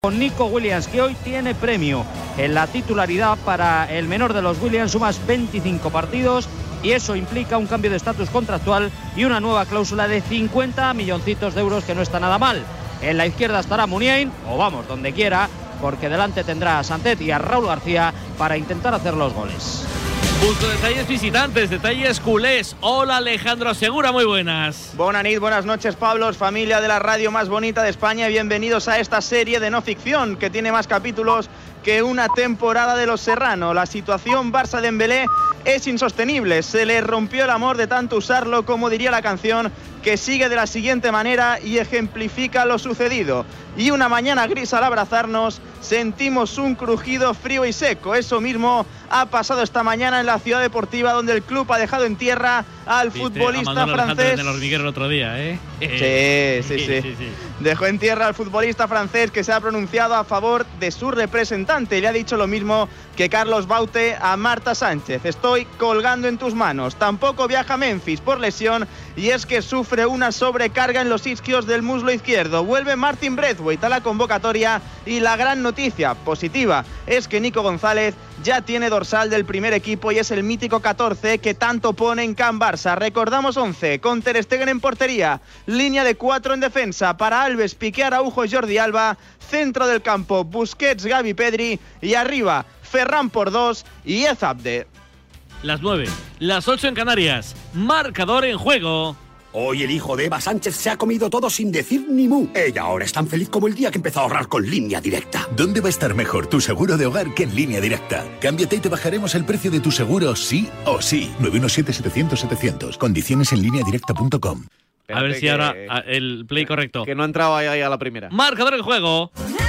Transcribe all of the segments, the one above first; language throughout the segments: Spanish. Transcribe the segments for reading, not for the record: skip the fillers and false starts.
con Nico Williams, que hoy tiene premio en la titularidad para el menor de los Williams, sumas 25 partidos y eso implica un cambio de estatus contractual y una nueva cláusula de 50 milloncitos de euros, que no está nada mal. En la izquierda estará Muniain, o vamos, donde quiera, porque delante tendrá a Santet y a Raúl García para intentar hacer los goles. Justo detalles visitantes, detalles culés. Hola Alejandro Segura, muy buenas. Buenas noches, Pablos, familia de la radio más bonita de España, y bienvenidos a esta serie de no ficción que tiene más capítulos que una temporada de Los Serrano. La situación Barça-Dembélé es insostenible, se le rompió el amor de tanto usarlo, como diría la canción, que sigue de la siguiente manera y ejemplifica lo sucedido. Y una mañana gris, al abrazarnos, sentimos un crujido frío y seco. Eso mismo ha pasado esta mañana en la Ciudad Deportiva, donde el club ha dejado en tierra al futbolista francés. En el hormiguero el otro día, ¿eh? Sí. Dejó en tierra al futbolista francés, que se ha pronunciado a favor de su representante. Le ha dicho lo mismo que Carlos Baute a Marta Sánchez: estoy colgando en tus manos. Tampoco viaja a Memphis por lesión, y es que sufre una sobrecarga en los isquios del muslo izquierdo. Vuelve Martin Braithwaite a la convocatoria, y la gran noticia positiva es que Nico González ya tiene dorsal del primer equipo y es el mítico 14 que tanto pone en Can Barça. Recordamos 11, con Ter Stegen en portería, línea de 4 en defensa para Alves, Piqué, Araujo y Jordi Alba, centro del campo Busquets, Gavi, Pedri, y arriba Ferran por 2 y Ezabde. Las 9, las 8 en Canarias, marcador en juego. Hoy el hijo de Eva Sánchez se ha comido todo sin decir ni mu. Ella ahora es tan feliz como el día que empezó a ahorrar con Línea Directa. ¿Dónde va a estar mejor tu seguro de hogar que en Línea Directa? Cámbiate y te bajaremos el precio de tu seguro sí o sí. 917-700-700. Condiciones en lineadirecta.com. A ver si ahora el play correcto. Que no ha entrado ahí a la primera. Marcador en juego.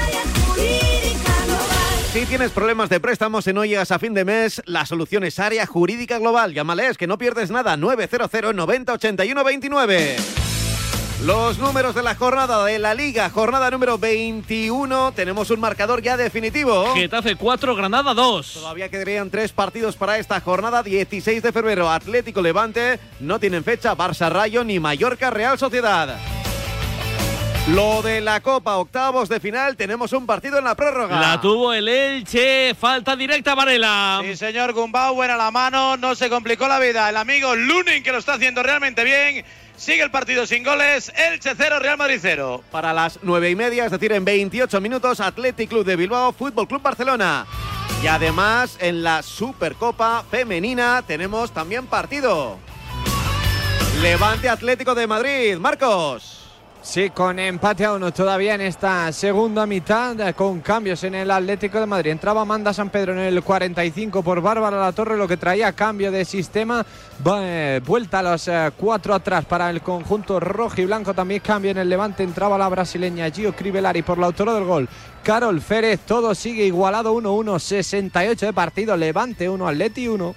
Si tienes problemas de préstamos y no llegas a fin de mes, la solución es Área Jurídica Global. Llámales, que no pierdes nada. 900 90 81 29. Los números de la jornada de la Liga, jornada número 21. Tenemos un marcador ya definitivo. Getafe 4, Granada 2. Todavía quedarían 3 partidos para esta jornada. 16 de febrero, Atlético Levante. No tienen fecha Barça Rayo ni Mallorca Real Sociedad. Lo de la Copa, octavos de final, tenemos un partido en la prórroga. La tuvo el Elche, falta directa Varela. Sí, señor Gumbau, a la mano, no se complicó la vida. El amigo Lunin, que lo está haciendo realmente bien. Sigue el partido sin goles, Elche 0, Real Madrid 0. Para las 9:30, es decir, en 28 minutos, Athletic Club de Bilbao, Fútbol Club Barcelona. Y además, en la Supercopa Femenina tenemos también partido. Levante Atlético de Madrid, Marcos. Sí, con empate a 1 todavía en esta segunda mitad, con cambios en el Atlético de Madrid. Entraba Amanda San Pedro en el 45 por Bárbara Latorre, lo que traía cambio de sistema. Vuelta a los 4 atrás para el conjunto rojo y blanco. También cambio en el Levante. Entraba la brasileña Gio Crivellari por la autora del gol, Carol Férez. Todo sigue igualado, 1-1, 68 de partido. Levante 1, Atleti 1.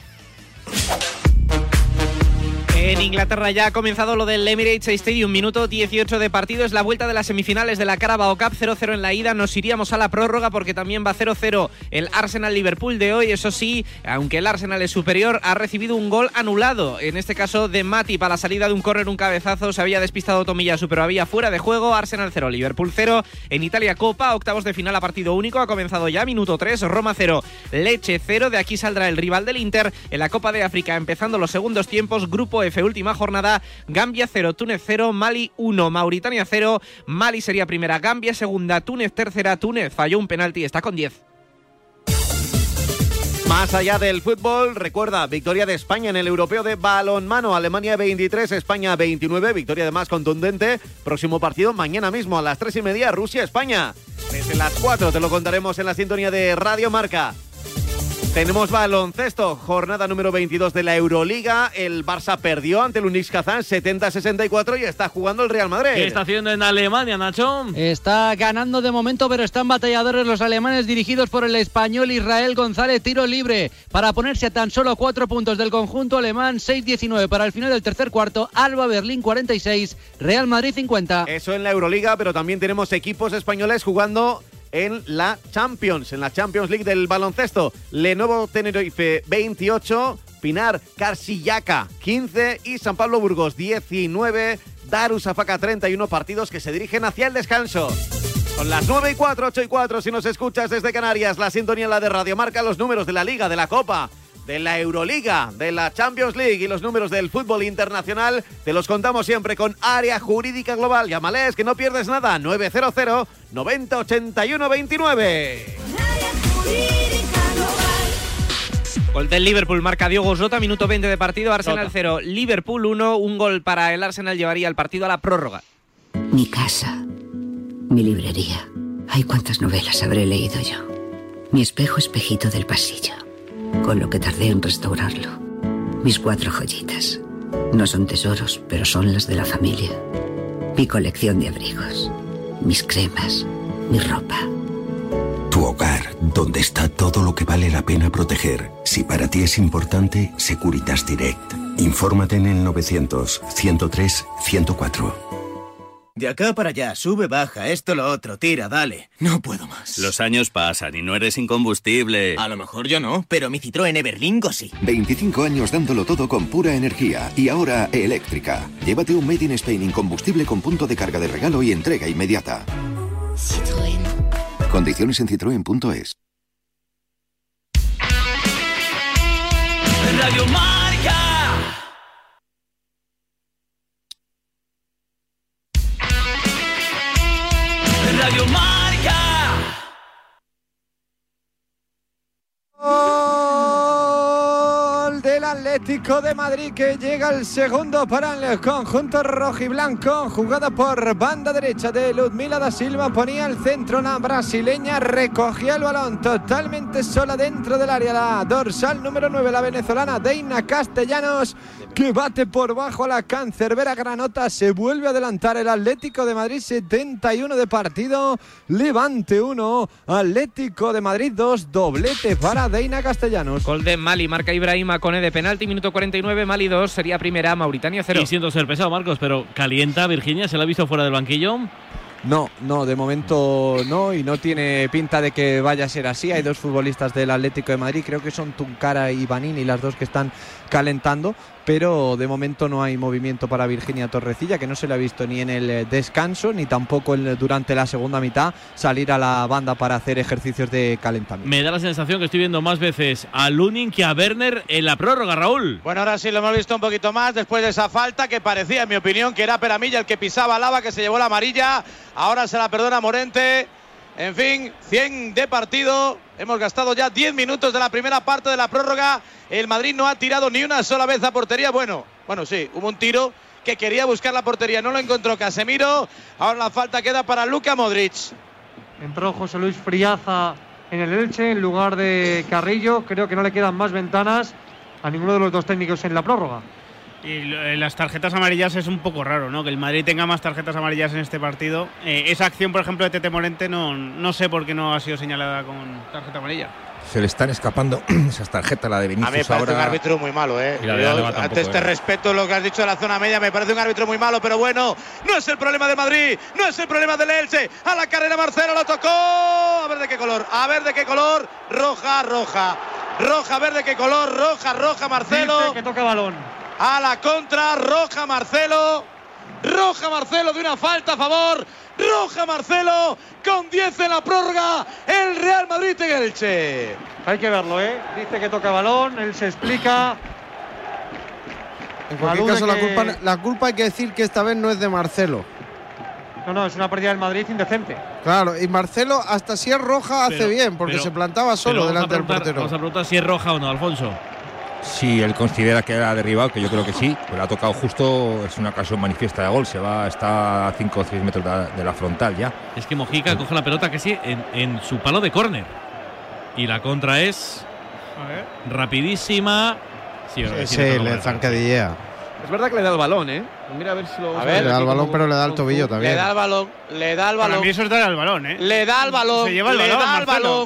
En Inglaterra ya ha comenzado lo del Emirates Stadium, minuto 18 de partido, es la vuelta de las semifinales de la Carabao Cup, 0-0 en la ida, nos iríamos a la prórroga porque también va 0-0 el Arsenal-Liverpool de hoy, eso sí, aunque el Arsenal es superior, ha recibido un gol anulado, en este caso de Matip a la salida de un córner, un cabezazo, se había despistado Tomiyasu pero había fuera de juego. Arsenal 0, Liverpool 0, en Italia Copa, octavos de final a partido único, ha comenzado ya, minuto 3, Roma 0, Lecce 0, de aquí saldrá el rival del Inter, en la Copa de África empezando los segundos tiempos, Grupo F, última jornada, Gambia 0, Túnez 0, Mali 1, Mauritania 0, Mali sería primera, Gambia segunda, Túnez tercera, Túnez falló un penalti, está con 10. Más allá del fútbol, recuerda, victoria de España en el europeo de balonmano, Alemania 23, España 29, victoria además contundente. Próximo partido mañana mismo a las 3:30, Rusia-España. Desde las 4 te lo contaremos en la sintonía de Radio Marca. Tenemos baloncesto, jornada número 22 de la Euroliga. El Barça perdió ante el Unics Kazán 70-64 y está jugando el Real Madrid. ¿Qué está haciendo en Alemania, Nacho? Está ganando de momento, pero están batalladores los alemanes dirigidos por el español Israel González. Tiro libre para ponerse a tan solo 4 puntos del conjunto alemán. 6-19 para el final del tercer cuarto. Alba Berlín 46, Real Madrid 50. Eso en la Euroliga, pero también tenemos equipos españoles jugando en la Champions League del baloncesto. Lenovo Tenerife 28, Pinar Carsillaca 15 y San Pablo Burgos 19, Darussafaka 31, partidos que se dirigen hacia el descanso. Son las 9:04, 8:04, si nos escuchas desde Canarias, la sintonía en la de Radio Marca, los números de la Liga, de la Copa, de la Euroliga, de la Champions League y los números del fútbol internacional, te los contamos siempre con Área Jurídica Global. Llámales, que no pierdes nada, 900 90 81 29. Gol del Liverpool, marca Diogo Jota, minuto 20 de partido, Arsenal 0, Liverpool 1, un gol para el Arsenal llevaría el partido a la prórroga. Mi casa, mi librería. Ay, cuántas novelas habré leído yo. Mi espejo, espejito del pasillo, con lo que tardé en restaurarlo. Mis 4 joyitas. No son tesoros, pero son las de la familia. Mi colección de abrigos, mis cremas, mi ropa. Tu hogar, donde está todo lo que vale la pena proteger. Si para ti es importante, Securitas Direct. Infórmate en el 900 103 104. De acá para allá, sube, baja, esto, lo otro, tira, dale. No puedo más. Los años pasan y no eres incombustible. A lo mejor yo no, pero mi Citroën Everlingo sí. 25 años dándolo todo con pura energía y ahora eléctrica. Llévate un Made in Spain incombustible con punto de carga de regalo y entrega inmediata. Citroën. Condiciones en citroen.es. Radio Marca. Radio Marca. Gol del Atlético de Madrid, que llega el segundo para el conjunto rojiblanco. Jugada por banda derecha de Ludmila da Silva, ponía el centro la brasileña, recogía el balón totalmente sola dentro del área, la dorsal número 9, la venezolana Deina Castellanos, que bate por bajo a la cancerbera granota. Se vuelve a adelantar el Atlético de Madrid, 71 de partido, Levante 1, Atlético de Madrid 2, doblete para Deina Castellanos. Gol de Mali, marca Ibrahima Koné de penalti, minuto 49, Mali 2, sería primera, Mauritania 0. Y siento ser pesado, Marcos, pero ¿calienta Virginia? ¿Se la ha visto fuera del banquillo? No, de momento no, y no tiene pinta de que vaya a ser así. Hay 2 futbolistas del Atlético de Madrid, creo que son Tuncara y Vanini, las 2 que están calentando, pero de momento no hay movimiento para Virginia Torrecilla, que no se le ha visto ni en el descanso ni tampoco durante la segunda mitad salir a la banda para hacer ejercicios de calentamiento. Me da la sensación que estoy viendo más veces a Lunin que a Werner en la prórroga, Raúl. Bueno, ahora sí lo hemos visto un poquito más después de esa falta que parecía, en mi opinión, que era Peramilla el que pisaba Lava, que se llevó la amarilla. Ahora se la perdona Morente. En fin, 100 de partido. Hemos gastado ya 10 minutos de la primera parte de la prórroga. El Madrid no ha tirado ni una sola vez a portería. Bueno, sí, hubo un tiro que quería buscar la portería, no lo encontró Casemiro. Ahora la falta queda para Luka Modric. Entró José Luis Friaza en el Elche en lugar de Carrillo. Creo que no le quedan más ventanas a ninguno de los 2 técnicos en la prórroga. Y las tarjetas amarillas es un poco raro, ¿no? Que el Madrid tenga más tarjetas amarillas en este partido. Esa acción, por ejemplo, de Tete Morente no sé por qué no ha sido señalada con tarjeta amarilla. Se le están escapando esas tarjetas, la de Vinicius. A mí me parece un árbitro muy malo, ¿eh? Ante respeto lo que has dicho de la zona media, me parece un árbitro muy malo, pero bueno, no es el problema de Madrid, no es el problema del Elche. A la carrera Marcelo, lo tocó. A ver de qué color, roja. Roja, verde, qué color, roja, Marcelo. Dice que toca balón. A la contra, roja Marcelo de una falta a favor, roja Marcelo, con 10 en la prórroga, el Real Madrid en Elche. Hay que verlo, dice que toca balón, él se explica. En cualquier caso, la culpa hay que decir que esta vez no es de Marcelo. No, es una pérdida del Madrid indecente. Claro, y Marcelo hasta si es roja hace bien, porque se plantaba solo delante del portero. Vamos a preguntar si es roja o no, Alfonso. Si él considera que ha derribado, que yo creo que sí, pues ha tocado justo, es una ocasión manifiesta de gol, está a 5 o 6 metros de la frontal ya. Es que Mojica coge la pelota que sí en su palo de córner. Y la contra es rapidísima. Sí, le zancadillea. Es verdad que le da el balón, Mira a ver si lo... le da el balón, pero le da el tobillo también. Le da el balón. Para mí eso es dar el balón, Le da el balón, le da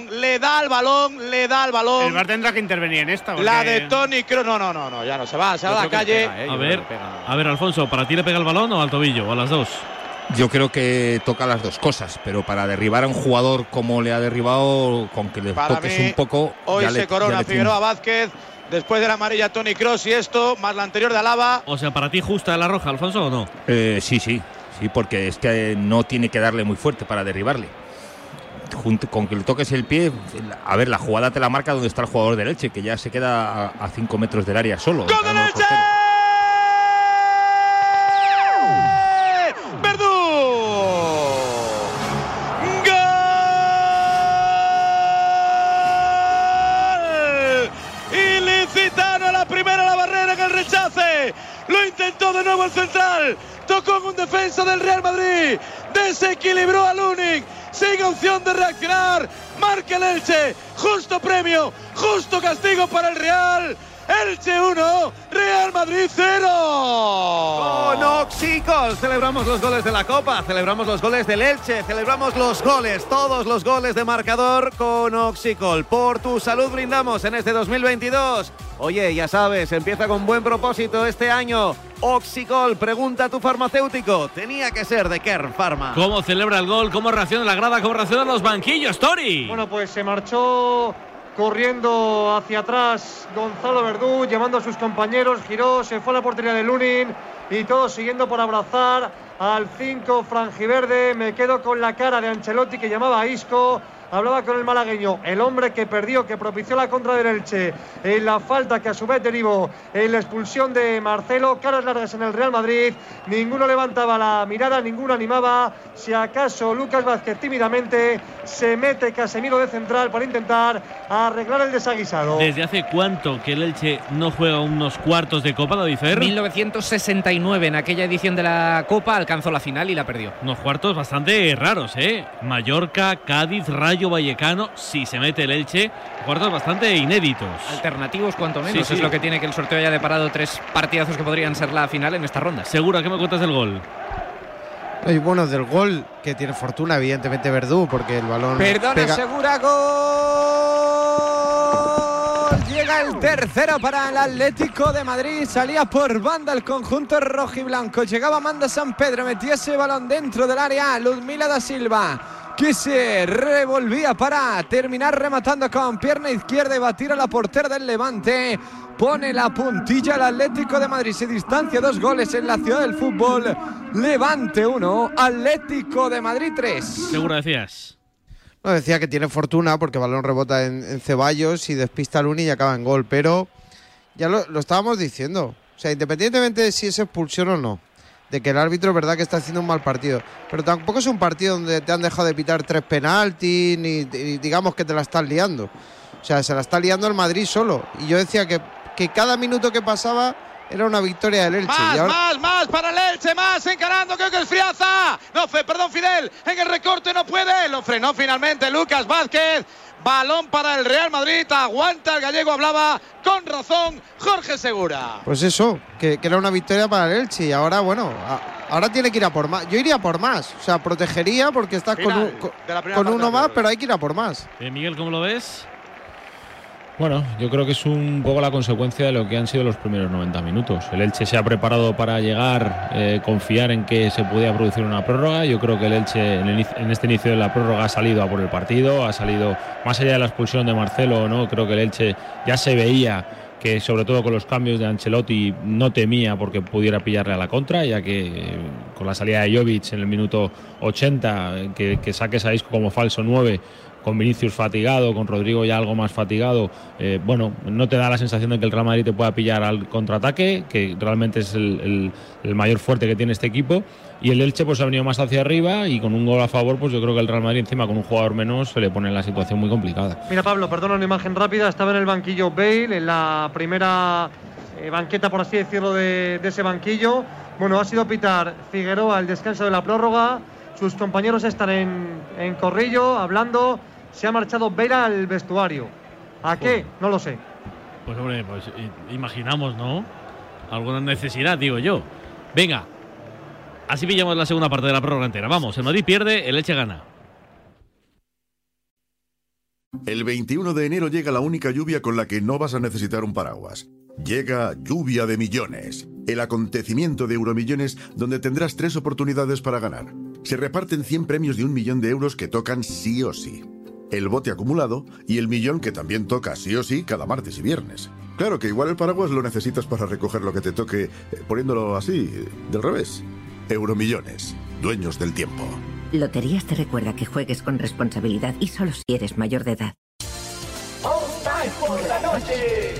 el balón. El VAR tendrá que intervenir en esta. Porque... La de Toni Kroos, no, ya no se va a la calle. A ver, Alfonso, ¿para ti le pega el balón o al tobillo o a las dos? Yo creo que toca las dos cosas, pero para derribar a un jugador como le ha derribado, con que le toques un poco... Hoy se corona Figueroa Vázquez. Después de la amarilla Toni Kroos y esto, más la anterior de Alaba. O sea, ¿para ti justa la roja, Alfonso, o no? Sí, porque es que no tiene que darle muy fuerte para derribarle. con que le toques el pie, a ver, la jugada te la marca donde está el jugador del Elche, que ya se queda a 5 metros del área solo. ¡Gol del Elche! Lo intentó de nuevo el central, tocó en un defensa del Real Madrid, desequilibró a Lunin, sigue opción de reaccionar, marca el Elche, justo premio, justo castigo para el Real. Elche 1, Real Madrid 0. Con Oxicol celebramos los goles de la Copa, celebramos los goles del Elche, celebramos los goles, todos los goles de marcador con Oxicol. Por tu salud brindamos en este 2022. Oye, ya sabes, empieza con buen propósito este año. Oxicol, pregunta a tu farmacéutico. Tenía que ser de Kern Pharma. ¿Cómo celebra el gol? ¿Cómo reacciona la grada? ¿Cómo reaccionan los banquillos, Tori? Bueno, pues se marchó corriendo hacia atrás Gonzalo Verdú, llamando a sus compañeros, giró, se fue a la portería de Lunin y todos siguiendo por abrazar al 5 franjiverde. Me quedo con la cara de Ancelotti, que llamaba a Isco. Hablaba con el malagueño, el hombre que perdió, que propició la contra del Elche, en la falta que a su vez derivó en la expulsión de Marcelo. Caras largas en el Real Madrid, ninguno levantaba la mirada, ninguno animaba. Si acaso Lucas Vázquez tímidamente, se mete Casemiro de central para intentar arreglar el desaguisado. ¿Desde hace cuánto que el Elche no juega unos cuartos de Copa, David Fer? 1969, en aquella edición de la Copa alcanzó la final y la perdió. Unos cuartos bastante raros, ¿eh? Mallorca, Cádiz, Rayo Vallecano, si se mete el Elche, cuartos bastante inéditos. Alternativos, cuanto menos. Sí. Es lo que tiene que el sorteo haya deparado 3 partidazos que podrían ser la final en esta ronda. Segura, ¿qué me cuentas del gol? Y bueno, del gol, que tiene fortuna, evidentemente, Verdú, porque el balón. Perdona, Segura, gol. Llega el tercero para el Atlético de Madrid. Salía por banda el conjunto rojiblanco. Llegaba Amanda San Pedro, metía ese balón dentro del área. Ludmila da Silva, que se revolvía para terminar rematando con pierna izquierda y batir a la portera del Levante. Pone la puntilla al Atlético de Madrid. Se distancia 2 goles en la ciudad del fútbol. Levante 1, Atlético de Madrid 3. Seguro decías. No, decía que tiene fortuna porque el balón rebota en Ceballos y despista a Lunin y acaba en gol. Pero ya lo estábamos diciendo. O sea, independientemente de si es expulsión o no, de que el árbitro es verdad que está haciendo un mal partido, pero tampoco es un partido donde te han dejado de pitar 3 penaltis ni digamos que te la estás liando. O sea, se la está liando el Madrid solo. Y yo decía que cada minuto que pasaba era una victoria del Elche. Más para el Elche, más encarando, creo que es Friaza. Fidel, en el recorte no puede, lo frenó finalmente Lucas Vázquez. Balón para el Real Madrid, aguanta el gallego, hablaba con razón Jorge Segura. Pues eso, que era una victoria para el Elche y ahora, bueno, ahora tiene que ir a por más. Yo iría por más, o sea, protegería porque estás con uno más, pero hay que ir a por más. Miguel, ¿cómo lo ves? Bueno, yo creo que es un poco la consecuencia de lo que han sido los primeros 90 minutos. El Elche se ha preparado para llegar, confiar en que se podía producir una prórroga. Yo creo que el Elche en este inicio de la prórroga ha salido a por el partido, ha salido más allá de la expulsión de Marcelo, ¿no? Creo que el Elche ya se veía que, sobre todo con los cambios de Ancelotti, no temía porque pudiera pillarle a la contra, ya que con la salida de Jovic en el minuto 80, que saques a Isco como falso 9, con Vinicius fatigado, con Rodrigo ya algo más fatigado, bueno, no te da la sensación de que el Real Madrid te pueda pillar al contraataque, que realmente es el mayor fuerte que tiene este equipo, y el Elche pues ha venido más hacia arriba y con un gol a favor, pues yo creo que el Real Madrid encima con un jugador menos se le pone en la situación muy complicada. Mira, Pablo, perdona una imagen rápida, estaba en el banquillo Bale, en la primera banqueta, por así decirlo, de ese banquillo. Bueno, ha sido pitar Figueroa al descanso de la prórroga, sus compañeros están en corrillo, hablando. Se ha marchado Vera al vestuario. ¿A qué? No lo sé. Pues hombre, pues imaginamos, ¿no? Alguna necesidad, digo yo. Venga, así pillamos la segunda parte de la prórroga entera. Vamos, el Madrid pierde, el Elche gana. El 21 de enero llega la única lluvia con la que no vas a necesitar un paraguas. Llega Lluvia de Millones, el acontecimiento de Euromillones donde tendrás 3 oportunidades para ganar. Se reparten 100 premios de 1 millón de euros que tocan sí o sí. El bote acumulado y el millón que también toca sí o sí cada martes y viernes. Claro que igual el paraguas lo necesitas para recoger lo que te toque, poniéndolo así, del revés. Euromillones, dueños del tiempo. Loterías te recuerda que juegues con responsabilidad y solo si eres mayor de edad. All Spice por la noche.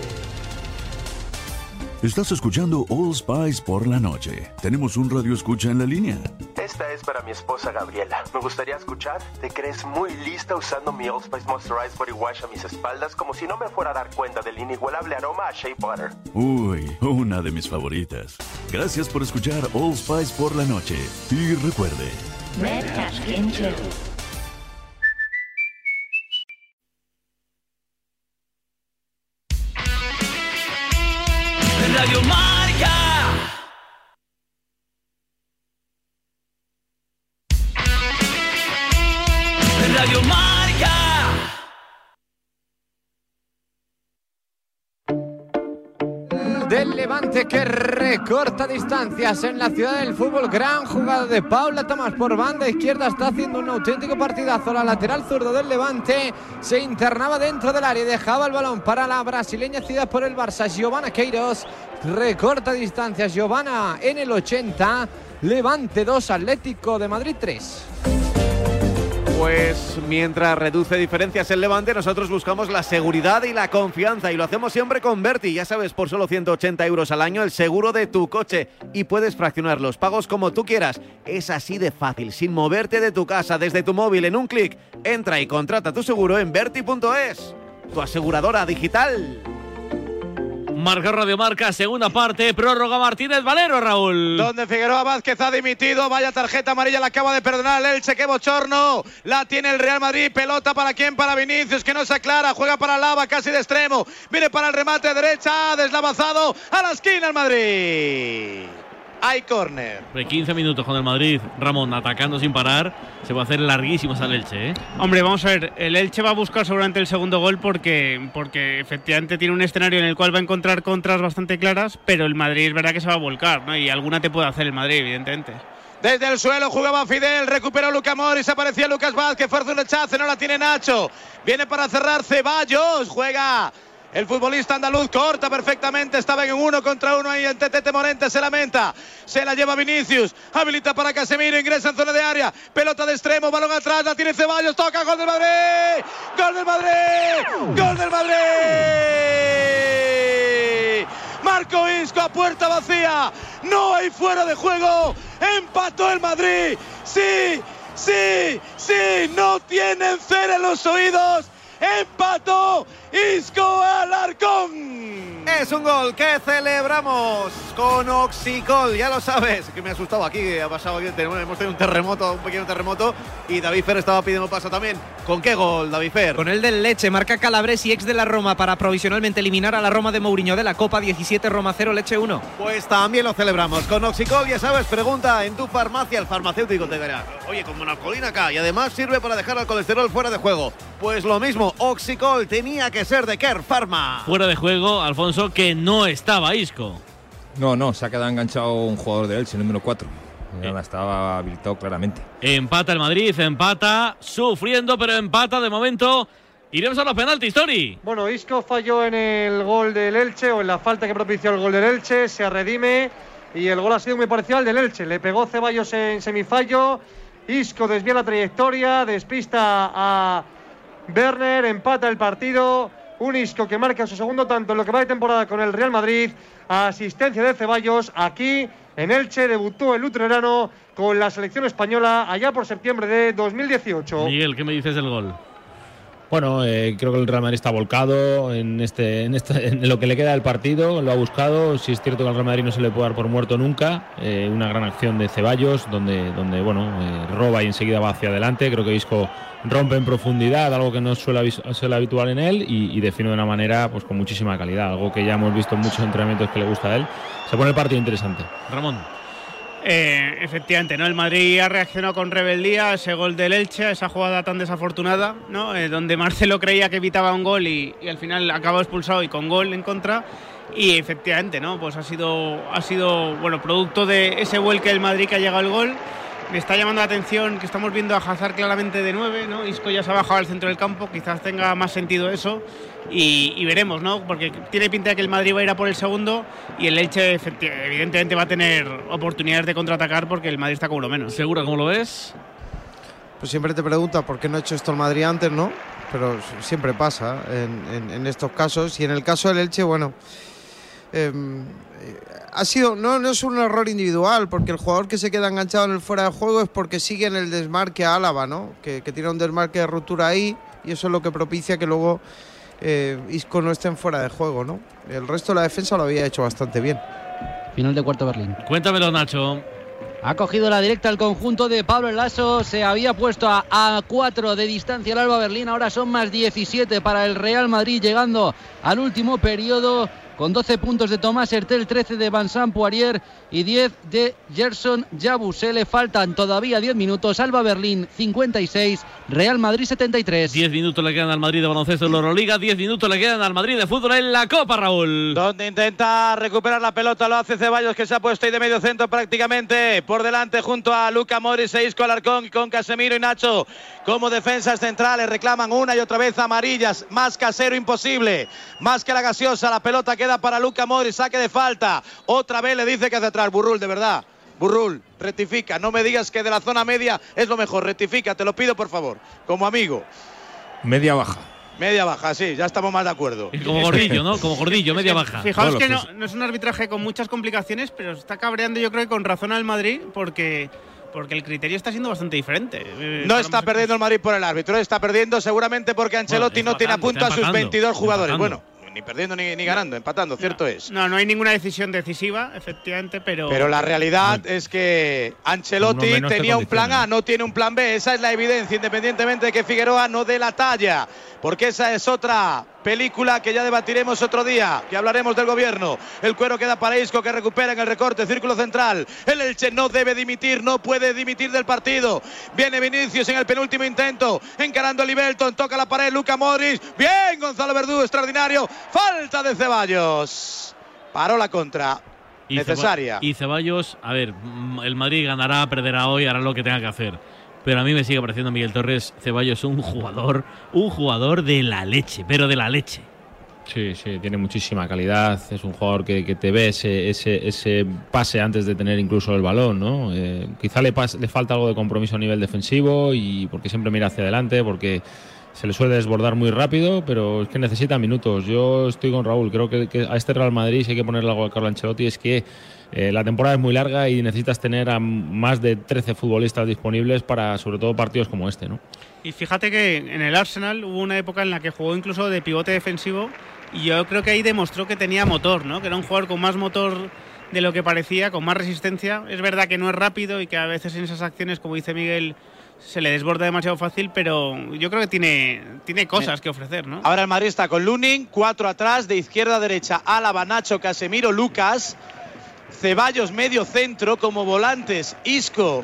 Estás escuchando All Spice por la noche. Tenemos un radio escucha en la línea. Esta es para mi esposa Gabriela. Me gustaría escuchar. ¿Te crees muy lista usando mi All Spice Moisturized Body Wash a mis espaldas como si no me fuera a dar cuenta del inigualable aroma a Shea Butter? Uy, una de mis favoritas. Gracias por escuchar All Spice por la noche. Y recuerde... Red Cashkin Gel. Radio Marca. Radio Marca. Del Levante que recorta distancias en la ciudad del fútbol. Gran jugada de Paula Tomás por banda izquierda. Está haciendo un auténtico partidazo. La lateral zurdo del Levante se internaba dentro del área y dejaba el balón para la brasileña cedida por el Barça. Giovanna Queiroz recorta distancias. Giovanna en el 80. Levante 2, Atlético de Madrid 3. Pues mientras reduce diferencias el Levante, nosotros buscamos la seguridad y la confianza y lo hacemos siempre con Berti. Ya sabes, por solo 180 euros al año el seguro de tu coche y puedes fraccionar los pagos como tú quieras. Es así de fácil, sin moverte de tu casa, desde tu móvil, en un clic. Entra y contrata tu seguro en Berti.es, tu aseguradora digital. Marca Radio Marca, segunda parte, prórroga Martínez Valero, Raúl. Donde Figueroa Vázquez ha dimitido, vaya tarjeta amarilla, la acaba de perdonar el Elche, qué bochorno. La tiene el Real Madrid, pelota para quién, para Vinicius, que no se aclara, juega para Lava, casi de extremo, viene para el remate de derecha, deslavazado, a la esquina el Madrid. Hay córner. 15 minutos con el Madrid, Ramón, atacando sin parar. Se va a hacer larguísimos al Elche, ¿eh? Hombre, vamos a ver, el Elche va a buscar seguramente el segundo gol porque efectivamente tiene un escenario en el cual va a encontrar contras bastante claras, pero el Madrid es verdad que se va a volcar, ¿no? Y alguna te puede hacer el Madrid, evidentemente. Desde el suelo jugaba Fidel, recuperó Luka Modric, aparecía Lucas Vázquez, fuerza un rechace, no la tiene Nacho. Viene para cerrar Ceballos, juega el futbolista andaluz, corta perfectamente, estaba en 1 contra 1 ahí en Tete Morente, se lamenta, se la lleva Vinicius, habilita para Casemiro, ingresa en zona de área, pelota de extremo, balón atrás, la tiene Ceballos, toca, gol del Madrid, gol del Madrid, gol del Madrid. Marco Isco a puerta vacía, no hay fuera de juego, empató el Madrid, sí, no tienen cera en los oídos. Empató Isco Alarcón. Es un gol que celebramos con Oxicol, ya lo sabes, que me ha asustado aquí, ha pasado aquí, hemos tenido un terremoto, un pequeño terremoto y David Fer estaba pidiendo paso también. ¿Con qué gol, David Fer? Con el del Lecce, marca Calabresi, ex de la Roma, para provisionalmente eliminar a la Roma de Mourinho de la Copa. 17 Roma 0, Lecce 1. Pues también lo celebramos con Oxicol, ya sabes, pregunta en tu farmacia, el farmacéutico te dirá, oye, con monacolina acá y además sirve para dejar el colesterol fuera de juego. Pues lo mismo, Oxicol tenía que ser de Care Pharma. Fuera de juego, Alfonso, que no estaba Isco. No, se ha quedado enganchado un jugador de Elche, el número 4. Estaba habilitado claramente. Empata el Madrid, empata, sufriendo, pero empata de momento. Iremos a los penaltis, Tori. Bueno, Isco falló en el gol del Elche, o en la falta que propició el gol del Elche, se redime y el gol ha sido muy parecido al del Elche. Le pegó Ceballos en semifallo, Isco desvía la trayectoria, despista a Werner, empata el partido. Un Isco que marca su segundo tanto en lo que va de temporada con el Real Madrid. Asistencia de Ceballos. Aquí en Elche debutó el luterano con la selección española allá por septiembre de 2018. Miguel, ¿qué me dices del gol? Bueno, creo que el Real Madrid está volcado en lo que le queda del partido, lo ha buscado. Sí es cierto que al Real Madrid no se le puede dar por muerto nunca. Una gran acción de Ceballos, donde roba y enseguida va hacia adelante. Creo que Isco rompe en profundidad, algo que no suele ser habitual en él, y define de una manera pues con muchísima calidad, algo que ya hemos visto en muchos entrenamientos que le gusta a él. Se pone el partido interesante. Ramón. Efectivamente, ¿no? El Madrid ha reaccionado con rebeldía a ese gol del Elche, a esa jugada tan desafortunada, ¿no? Donde Marcelo creía que evitaba un gol y al final acabó expulsado y con gol en contra. Y efectivamente, ¿no? Pues ha sido bueno, producto de ese vuelque del Madrid que ha llegado el gol. Me está llamando la atención que estamos viendo a Hazard claramente de 9, ¿no? Isco ya se ha bajado al centro del campo, quizás tenga más sentido eso y veremos, ¿no? Porque tiene pinta de que el Madrid va a ir a por el segundo y el Elche evidentemente va a tener oportunidades de contraatacar porque el Madrid está como lo menos. ¿Seguro cómo lo ves? pues siempre te preguntas por qué no ha hecho esto el Madrid antes, ¿no? Pero siempre pasa en estos casos. Y en el caso del Elche, bueno, ha sido no es un error individual, porque el jugador que se queda enganchado en el fuera de juego es porque sigue en el desmarque a Álava, ¿no? Que tiene un desmarque de ruptura ahí, y eso es lo que propicia que luego Isco no esté en fuera de juego, ¿no? El resto de la defensa lo había hecho bastante bien. Final de cuarto Berlín. Cuéntamelo, Nacho. Ha cogido la directa el conjunto de Pablo Lasso. Se había puesto a 4 de distancia el Alba Berlín. Ahora son más 17 para el Real Madrid, llegando al último periodo con 12 puntos de Tomás Hertel, 13 de Vincent Poirier y 10 de Gerson Yabusele. Le faltan todavía 10 minutos. Alba Berlín 56, Real Madrid 73. 10 minutos le quedan al Madrid de baloncesto en la Euroliga, 10 minutos le quedan al Madrid de fútbol en la Copa, Raúl. Donde intenta recuperar la pelota, lo hace Ceballos, que se ha puesto ahí de medio centro prácticamente por delante junto a Luka Modric, Isco Alarcón, con Casemiro y Nacho como defensas centrales. Reclaman una y otra vez amarillas, más casero imposible, más que la gaseosa. La pelota queda para Luka Modric, saque de falta. Otra vez le dice que hace atrás. Burrul, de verdad. Burrul, rectifica. No me digas que de la zona media es lo mejor. Rectifica, te lo pido por favor, como amigo. Media baja. Media baja, sí, ya estamos más de acuerdo. Y como Gordillo, ¿no? Como Gordillo, media baja. Fijaos que no es un arbitraje con muchas complicaciones, pero está cabreando, yo creo que con razón al Madrid, porque el criterio está siendo bastante diferente. No está perdiendo el Madrid por el árbitro, está perdiendo seguramente porque Ancelotti no tiene a punto a sus 22 jugadores. Bueno, ni perdiendo ni ganando, empatando, cierto es. No hay ninguna decisión decisiva, efectivamente, pero la realidad es que Ancelotti tenía un plan A, no tiene un plan B. Esa es la evidencia, independientemente de que Figueroa no dé la talla, porque esa es otra película que ya debatiremos otro día, que hablaremos del gobierno. El cuero queda para Isco, que recupera en el recorte, círculo central. El Elche no debe dimitir, no puede dimitir del partido. Viene Vinicius en el penúltimo intento, encarando a Libelton, toca la pared, Luka Modric. Bien, Gonzalo Verdú, extraordinario. Falta de Ceballos. Paró la contra. Necesaria. Y Ceballos, a ver, el Madrid ganará, perderá hoy, hará lo que tenga que hacer. Pero a mí me sigue pareciendo Miguel Torres Ceballos un jugador de la leche, pero de la leche. Sí, tiene muchísima calidad. Es un jugador que te ve ese pase antes de tener incluso el balón, ¿no? Quizá le falta algo de compromiso a nivel defensivo, y porque siempre mira hacia adelante, porque se le suele desbordar muy rápido, pero es que necesita minutos. Yo estoy con Raúl, creo que a este Real Madrid, si hay que ponerle algo a Carlo Ancelotti, es que la temporada es muy larga y necesitas tener a más de 13 futbolistas disponibles para, sobre todo, partidos como este, ¿no? Y fíjate que en el Arsenal hubo una época en la que jugó incluso de pivote defensivo, y yo creo que ahí demostró que tenía motor, ¿no? Que era un jugador con más motor de lo que parecía, con más resistencia. Es verdad que no es rápido y que a veces en esas acciones, como dice Miguel, se le desborda demasiado fácil, pero yo creo que tiene cosas que ofrecer, ¿no? Ahora el Madrid está con Lunin, 4 atrás, de izquierda a derecha, Álava, Nacho, Casemiro, Lucas, Ceballos medio centro, como volantes Isco,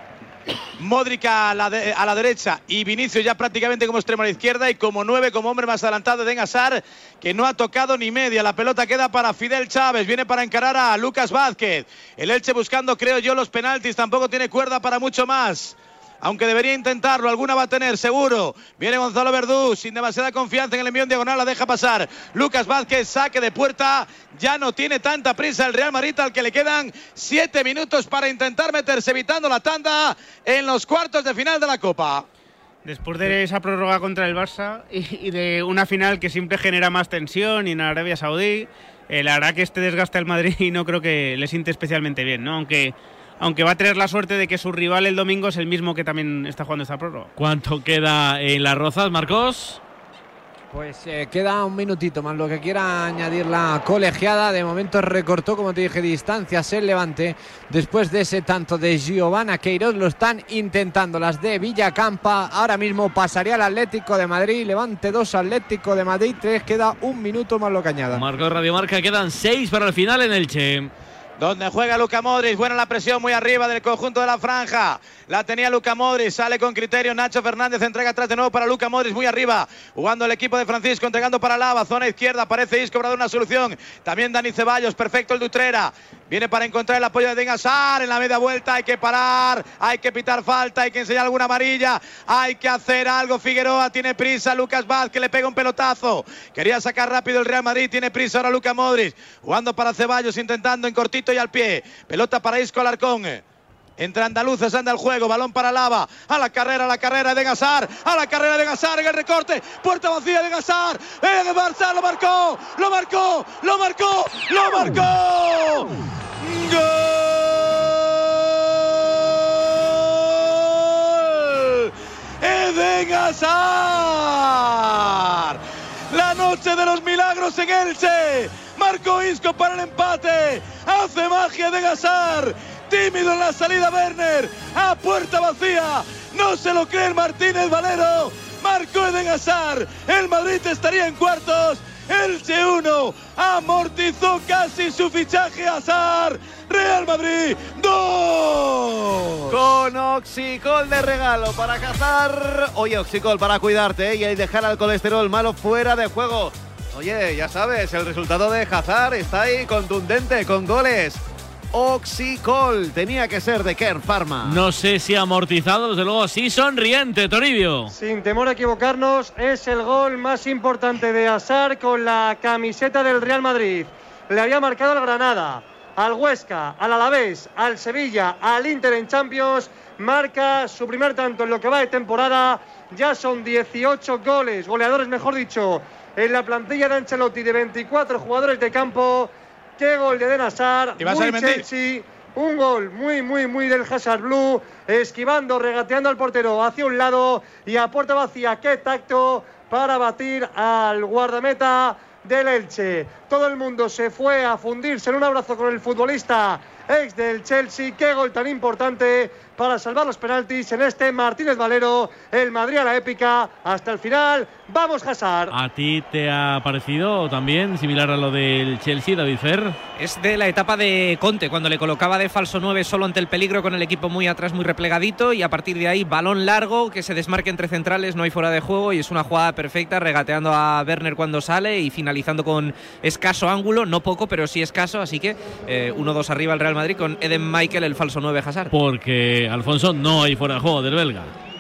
Modric a la derecha y Vinicius ya prácticamente como extremo a la izquierda, y como 9, como hombre más adelantado, Eden Hazard, que no ha tocado ni media. La pelota queda para Fidel Chávez, viene para encarar a Lucas Vázquez. El Elche buscando, creo yo, los penaltis, tampoco tiene cuerda para mucho más, aunque debería intentarlo, alguna va a tener, seguro. Viene Gonzalo Verdú, sin demasiada confianza en el envío en diagonal, la deja pasar. Lucas Vázquez, saque de puerta. Ya no tiene tanta prisa el Real Madrid, al que le quedan 7 minutos para intentar meterse, evitando la tanda en los cuartos de final de la Copa. Después de esa prórroga contra el Barça y de una final que siempre genera más tensión, y en Arabia Saudí, la verdad que este desgaste al Madrid no creo que le siente especialmente bien, ¿no? Aunque va a tener la suerte de que su rival el domingo es el mismo que también está jugando esta prórroga. ¿Cuánto queda en Las Rozas, Marcos? Pues queda un minutito más lo que quiera añadir la colegiada. De momento recortó, como te dije, distancias el Levante. Después de ese tanto de Giovanna Queiroz, lo están intentando las de Villacampa. Ahora mismo pasaría el Atlético de Madrid. Levante 2, Atlético de Madrid 3. Queda un minuto más lo que añada. Marcos Radio Marca, quedan 6 para el final en Elche. Donde juega Luka Modric, buena la presión muy arriba del conjunto de la franja. La tenía Luka Modric, sale con criterio Nacho Fernández, entrega atrás de nuevo para Luka Modric, muy arriba, jugando el equipo de Francisco, entregando para Lava, zona izquierda, aparece Isco para dar una solución. También Dani Ceballos, perfecto el de Utrera. Viene para encontrar el apoyo de Eden Hazard en la media vuelta, hay que parar, hay que pitar falta, hay que enseñar alguna amarilla, hay que hacer algo. Figueroa tiene prisa, Lucas Vázquez le pega un pelotazo. Quería sacar rápido el Real Madrid, tiene prisa ahora Luka Modric, jugando para Ceballos, intentando en cortito y al pie. Pelota para Isco Alarcón. Entre andaluces anda el juego, balón para Lava, a la carrera Eden Hazard, en el recorte, puerta vacía de Hazard, Barça lo marcó. ¡Gol! Eden Hazard. La noche de los milagros en Elche. Marcó Isco para el empate. Hace magia Eden Hazard. Tímido en la salida Werner, a puerta vacía, no se lo cree el Martínez Valero, marcó Eden Hazard, el Madrid estaría en cuartos, Elche 1, amortizó casi su fichaje Hazard, Real Madrid 2. Con Oxicol de regalo para Hazard. Oye, Oxicol para cuidarte, y dejar al colesterol malo fuera de juego. Oye, ya sabes, el resultado de Hazard está ahí contundente, con goles. Oxicol, tenía que ser de Kern Pharma. No sé si amortizado, desde luego sí sonriente, Toribio. Sin temor a equivocarnos, es el gol más importante de Hazard con la camiseta del Real Madrid. Le había marcado al Granada, al Huesca, al Alavés, al Sevilla, al Inter en Champions. Marca su primer tanto en lo que va de temporada. Ya son 18 goleadores mejor dicho, en la plantilla de Ancelotti de 24 jugadores de campo. Qué gol de Eden Hazard, muy Chelsea, un gol muy del Hazard Blue, esquivando, regateando al portero hacia un lado y a puerta vacía. Qué tacto para batir al guardameta del Elche. Todo el mundo se fue a fundirse en un abrazo con el futbolista ex del Chelsea. Qué gol tan importante para salvar los penaltis en este Martínez Valero. El Madrid a la épica hasta el final. Vamos, Hazard. ¿A ti te ha parecido también similar a lo del Chelsea, David Fer? Es de la etapa de Conte, cuando le colocaba de falso 9 solo ante el peligro, con el equipo muy atrás, muy replegadito, y a partir de ahí balón largo, que se desmarque entre centrales, no hay fuera de juego, y es una jugada perfecta, regateando a Werner cuando sale y finalizando con escaso ángulo, no poco, pero sí escaso, así que 1-2 arriba el Real Madrid con Eden Michael, el falso 9 Hazard. Porque, Alfonso, no hay fuera de juego del belga.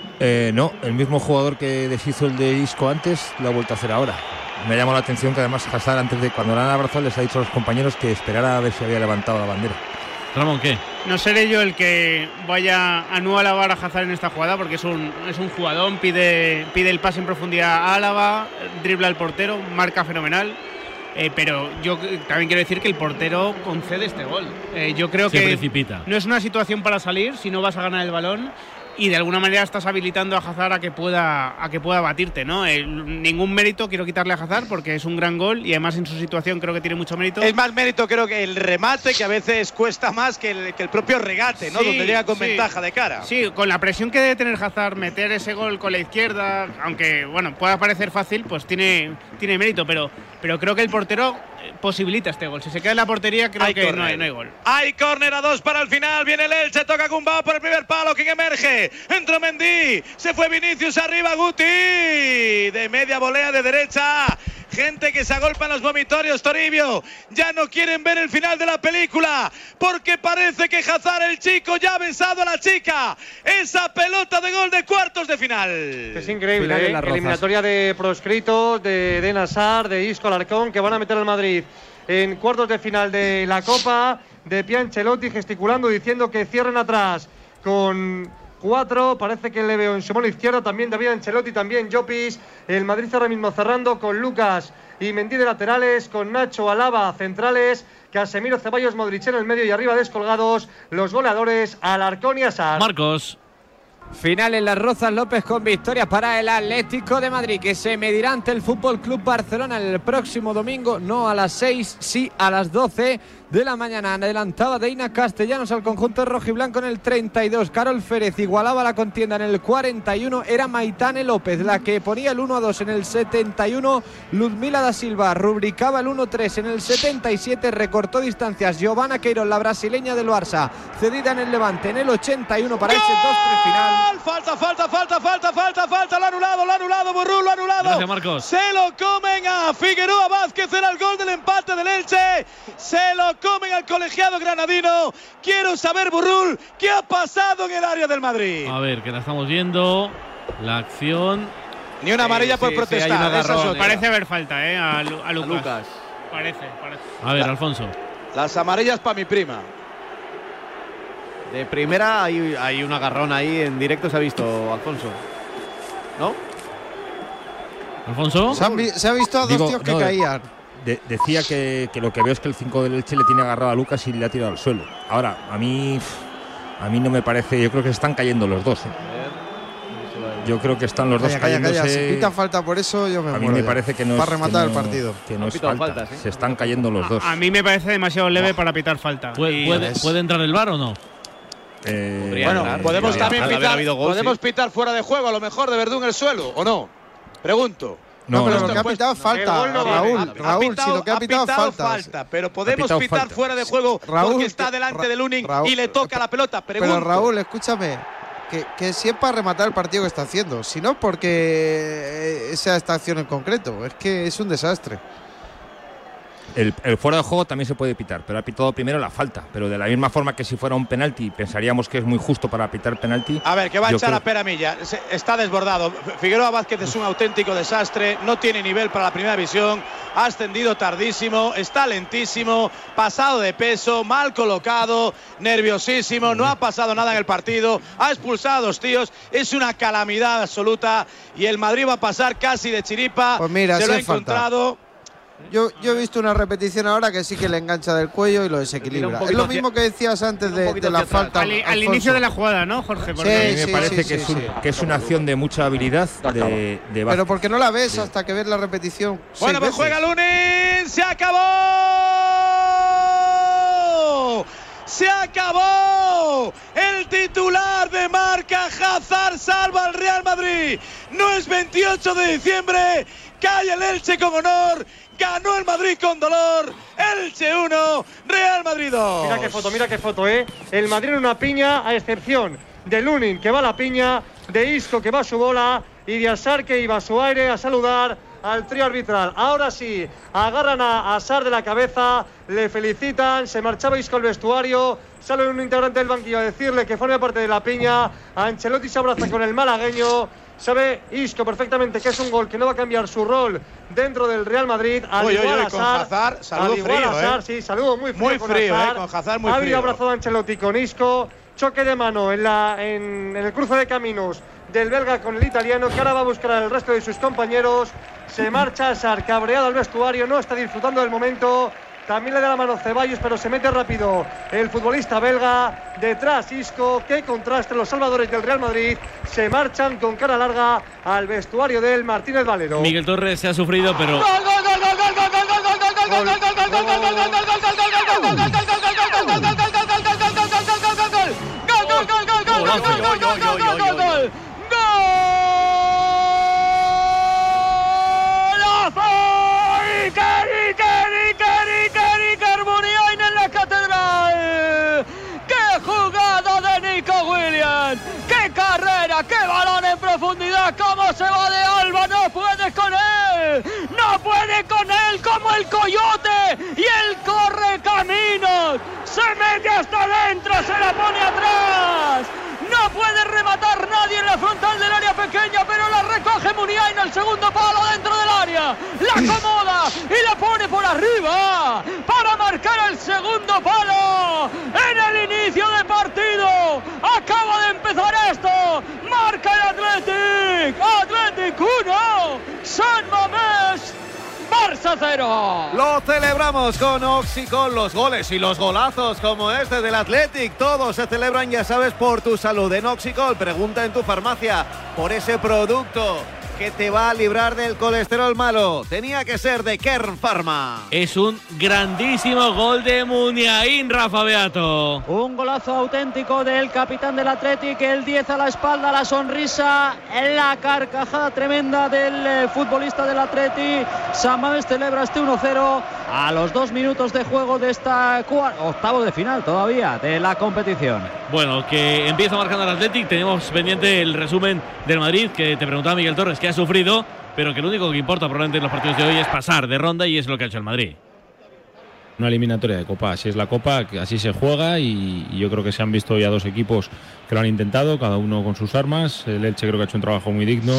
No, el mismo jugador que deshizo el de Isco antes lo ha vuelto a hacer ahora. Me ha llamado la atención que además Hazard, antes de cuando le han abrazado, les ha dicho a los compañeros que esperara a ver si había levantado la bandera. Ramón, ¿qué? No seré yo el que vaya a no alabar a Hazard en esta jugada, porque es un jugadón, pide el pase en profundidad a Álava, dribla al portero, marca fenomenal. Pero yo también quiero decir que el portero concede este gol. Yo creo que precipita. No es una situación para salir si no vas a ganar el balón, y de alguna manera estás habilitando a Hazard a que pueda batirte, ¿no? Ningún mérito quiero quitarle a Hazard, porque es un gran gol y además en su situación creo que tiene mucho mérito. Es más mérito creo que el remate, que a veces cuesta más que el propio regate, ¿no? Sí, donde llega con ventaja de cara. Sí, con la presión que debe tener Hazard, meter ese gol con la izquierda, aunque bueno, pueda parecer fácil, pues tiene mérito, pero creo que el portero posibilita este gol. Si se queda en la portería, creo que no hay gol. Hay córner a 2 para el final. Viene el Elche, toca Gumbao por el primer palo. ¿Quién emerge? Entró Mendy. Se fue Vinicius arriba, Guti. De media volea de derecha. Gente que se agolpa en los vomitorios, Toribio. Ya no quieren ver el final de la película, porque parece que Hazard, el chico, ya ha besado a la chica. Esa pelota de gol de cuartos de final. Es increíble, eliminatoria de proscritos, de Eden Hazard, de Isco Alarcón, que van a meter al Madrid en cuartos de final de la Copa. De pie Ancelotti gesticulando, diciendo que cierren atrás con 4, parece que le veo en su mano izquierda, también David Ancelotti, también Llopis. El Madrid ahora mismo cerrando con Lucas y Mendy de laterales, con Nacho, Alaba centrales, Casemiro, Ceballos, Modric en el medio y arriba descolgados los goleadores Alarcón y Hazard. Marcos. Final en Las Rozas, López con victoria para el Atlético de Madrid, que se medirá ante el Fútbol Club Barcelona el próximo domingo, no a las 6, sí a las 12 de la mañana. Adelantaba Deina Castellanos al conjunto rojiblanco en el 32. Carol Férez igualaba la contienda en el 41. Era Maitane López la que ponía el 1-2 en el 71. Ludmila da Silva rubricaba el 1-3 en el 77. Recortó distancias Giovanna Queiroz, la brasileña del Barça, cedida en el Levante en el 81 para ese 2-3 final. Falta, lo ha anulado, Burrú, lo ha anulado. Gracias, Marcos. Se lo comen a Figueroa Vázquez, era el gol del empate del Elche. Se lo comen al colegiado granadino. Quiero saber, Burrul, ¿qué ha pasado en el área del Madrid? A ver, que la estamos viendo. La acción. Ni una amarilla por protestar. Parece haber falta, a Lucas. Parece. A ver, Alfonso. Las amarillas para mi prima. De primera hay un agarrón ahí en directo, se ha visto, Alfonso. ¿No? ¿Alfonso? Se ha visto a dos tíos que caían. Decía que lo que veo es que el 5 del Elche le tiene agarrado a Lucas y le ha tirado al suelo. Ahora, a mí no me parece. Yo creo que se están cayendo los dos. Yo creo que están los dos cayéndose. Calla. Si pita falta por eso, yo me muero. A mí me parece que no para rematar el partido. Que no es falta. Se están cayendo los dos. A mí me parece demasiado leve para pitar falta. ¿Puede entrar el VAR o no? Bueno, podemos también pitar fuera de juego, a lo mejor de Verdú en el suelo, ¿o no? Pregunto. No, pero lo que ha pitado falta, Raúl, si lo que ha pitado falta. Pero podemos pitar fuera de juego porque está delante de Lunin y le toca la pelota. Pregunto. Pero Raúl, escúchame, que si es para rematar el partido que está haciendo, si no porque esta acción en concreto, es que es un desastre. El fuera de juego también se puede pitar, pero ha pitado primero la falta. Pero de la misma forma que si fuera un penalti, pensaríamos que es muy justo para pitar penalti. A ver, que va a echar a Peramilla. Está desbordado. Figueroa Vázquez es un auténtico desastre. No tiene nivel para la primera división. Ha ascendido tardísimo. Está lentísimo. Pasado de peso. Mal colocado. Nerviosísimo. No ha pasado nada en el partido. Ha expulsado a dos tíos. Es una calamidad absoluta. Y el Madrid va a pasar casi de chiripa. Pues mira, se lo ha encontrado. Yo he visto una repetición ahora que sí que le engancha del cuello y lo desequilibra. Es lo mismo que decías antes de la falta. Al inicio de la jugada, ¿no, Jorge? A mí me parece que es una acción de mucha habilidad de pero porque no la ves hasta que ves la repetición. Bueno, pues juega Lunin. ¡Se acabó! ¡Se acabó! El titular de Marca, Hazard, salva al Real Madrid. No es 28 de diciembre. Cae el Elche con honor. Ganó el Madrid con dolor. Elche 1, Real Madrid 2. Mira qué foto, ¿eh? El Madrid en una piña, a excepción de Lunin, que va a la piña, de Isco, que va a su bola, y de Azar, que iba a su aire a saludar al trío arbitral. Ahora sí, agarran a Azar de la cabeza, le felicitan, se marchaba Isco al vestuario, sale un integrante del banquillo a decirle que forma parte de la piña, Ancelotti se abraza con el malagueño. Sabe Isco perfectamente que es un gol que no va a cambiar su rol dentro del Real Madrid. Con Hazard, saludo frío, sí, saludo muy frío. Muy frío, con Hazard muy frío. Ha habido abrazado a Ancelotti con Isco. Choque de mano en el cruce de caminos del belga con el italiano, que ahora va a buscar al resto de sus compañeros. Se marcha Hazard, cabreado al vestuario, no está disfrutando del momento. También le da la mano Ceballos, pero se mete rápido el futbolista belga. Detrás Isco, qué contraste. Los salvadores del Real Madrid se marchan con cara larga al vestuario del Martínez Valero. Miguel Torres se ha sufrido, pero... ¡Qué carrera! ¡Qué balón en profundidad! ¡Cómo se va de Alba! ¡No puedes con él! ¡No puede con él como el coyote! ¡Y él corre caminos! ¡Se mete hasta adentro! ¡Se la pone atrás! No puede rematar nadie en la frontal del área pequeña, pero la recoge Muniain al segundo palo dentro del área. La acomoda y la pone por arriba para marcar el segundo palo en el inicio de partido. Acaba de empezar esto. Marca el Athletic 1, San Mamés Barça 0. Lo celebramos con Oxicol, los goles y los golazos como este del Athletic. Todos se celebran, ya sabes, por tu salud. En Oxicol, pregunta en tu farmacia por ese producto que te va a librar del colesterol malo. Tenía que ser de Kern Pharma. Es un grandísimo gol de Muniain, Rafa Beato. Un golazo auténtico del capitán del Athletic, el 10 a la espalda, la sonrisa, la carcajada tremenda del futbolista del Athletic. San Mamés celebra este 1-0 a los 2 minutos de juego de esta octavo de final todavía de la competición. Bueno, que empieza marcando el Athletic. Tenemos pendiente el resumen del Madrid, que te preguntaba Miguel Torres, que ha sufrido, pero que lo único que importa probablemente en los partidos de hoy es pasar de ronda, y es lo que ha hecho el Madrid. Una eliminatoria de Copa, así es la Copa, así se juega, y yo creo que se han visto ya dos equipos que lo han intentado, cada uno con sus armas. El Elche creo que ha hecho un trabajo muy digno,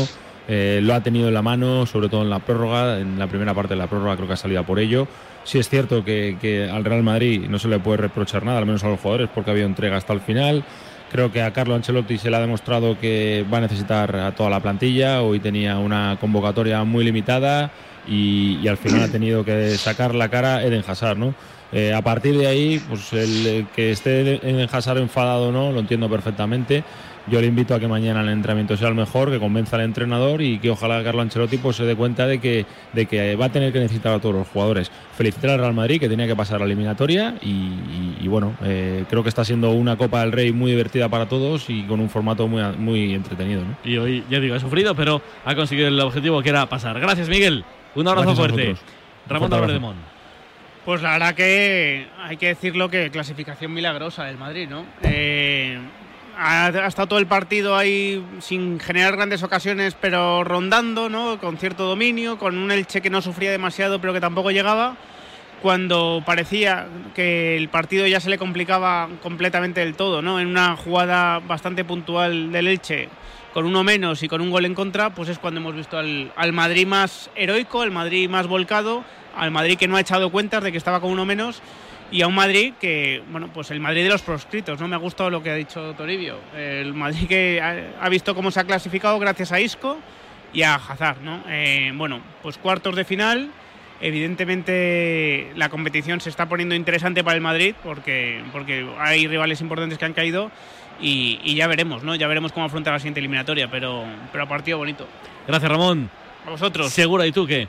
Lo ha tenido en la mano, sobre todo en la prórroga. En la primera parte de la prórroga creo que ha salido por ello. Sí es cierto que al Real Madrid no se le puede reprochar nada, al menos a los jugadores, porque ha habido entrega hasta el final. Creo que a Carlo Ancelotti se le ha demostrado que va a necesitar a toda la plantilla. Hoy tenía una convocatoria muy limitada y al final ha tenido que sacar la cara Eden Hazard, ¿no? A partir de ahí, pues el que esté Eden Hazard enfadado o no, lo entiendo perfectamente. Yo le invito a que mañana el entrenamiento sea el mejor, que convenza al entrenador y que ojalá Carlo Ancelotti pues se dé cuenta de que va a tener que necesitar a todos los jugadores. Felicitar al Real Madrid, que tenía que pasar la eliminatoria y bueno, creo que está siendo una Copa del Rey muy divertida para todos y con un formato muy entretenido, ¿no? Y hoy, ya digo, ha sufrido, pero ha conseguido el objetivo que era pasar. Gracias, Miguel. Un abrazo fuerte. Ramón de Verdemont. Pues la verdad que hay que decirlo, que clasificación milagrosa del Madrid, ¿no? Ha estado todo el partido ahí sin generar grandes ocasiones, pero rondando, ¿no? Con cierto dominio, con un Elche que no sufría demasiado, pero que tampoco llegaba. Cuando parecía que el partido ya se le complicaba completamente del todo, ¿no? En una jugada bastante puntual del Elche, con uno menos y con un gol en contra, pues es cuando hemos visto al Madrid más heroico, al Madrid más volcado, al Madrid que no ha echado cuentas de que estaba con uno menos. Y a un Madrid que, bueno, pues el Madrid de los proscritos, ¿no? Me ha gustado lo que ha dicho Toribio. El Madrid que ha visto cómo se ha clasificado gracias a Isco y a Hazard, ¿no? Bueno, pues cuartos de final. Evidentemente la competición se está poniendo interesante para el Madrid porque hay rivales importantes que han caído y ya veremos, ¿no? Ya veremos cómo afronta la siguiente eliminatoria, pero a partido bonito. Gracias, Ramón. A vosotros. Segura, ¿y tú qué?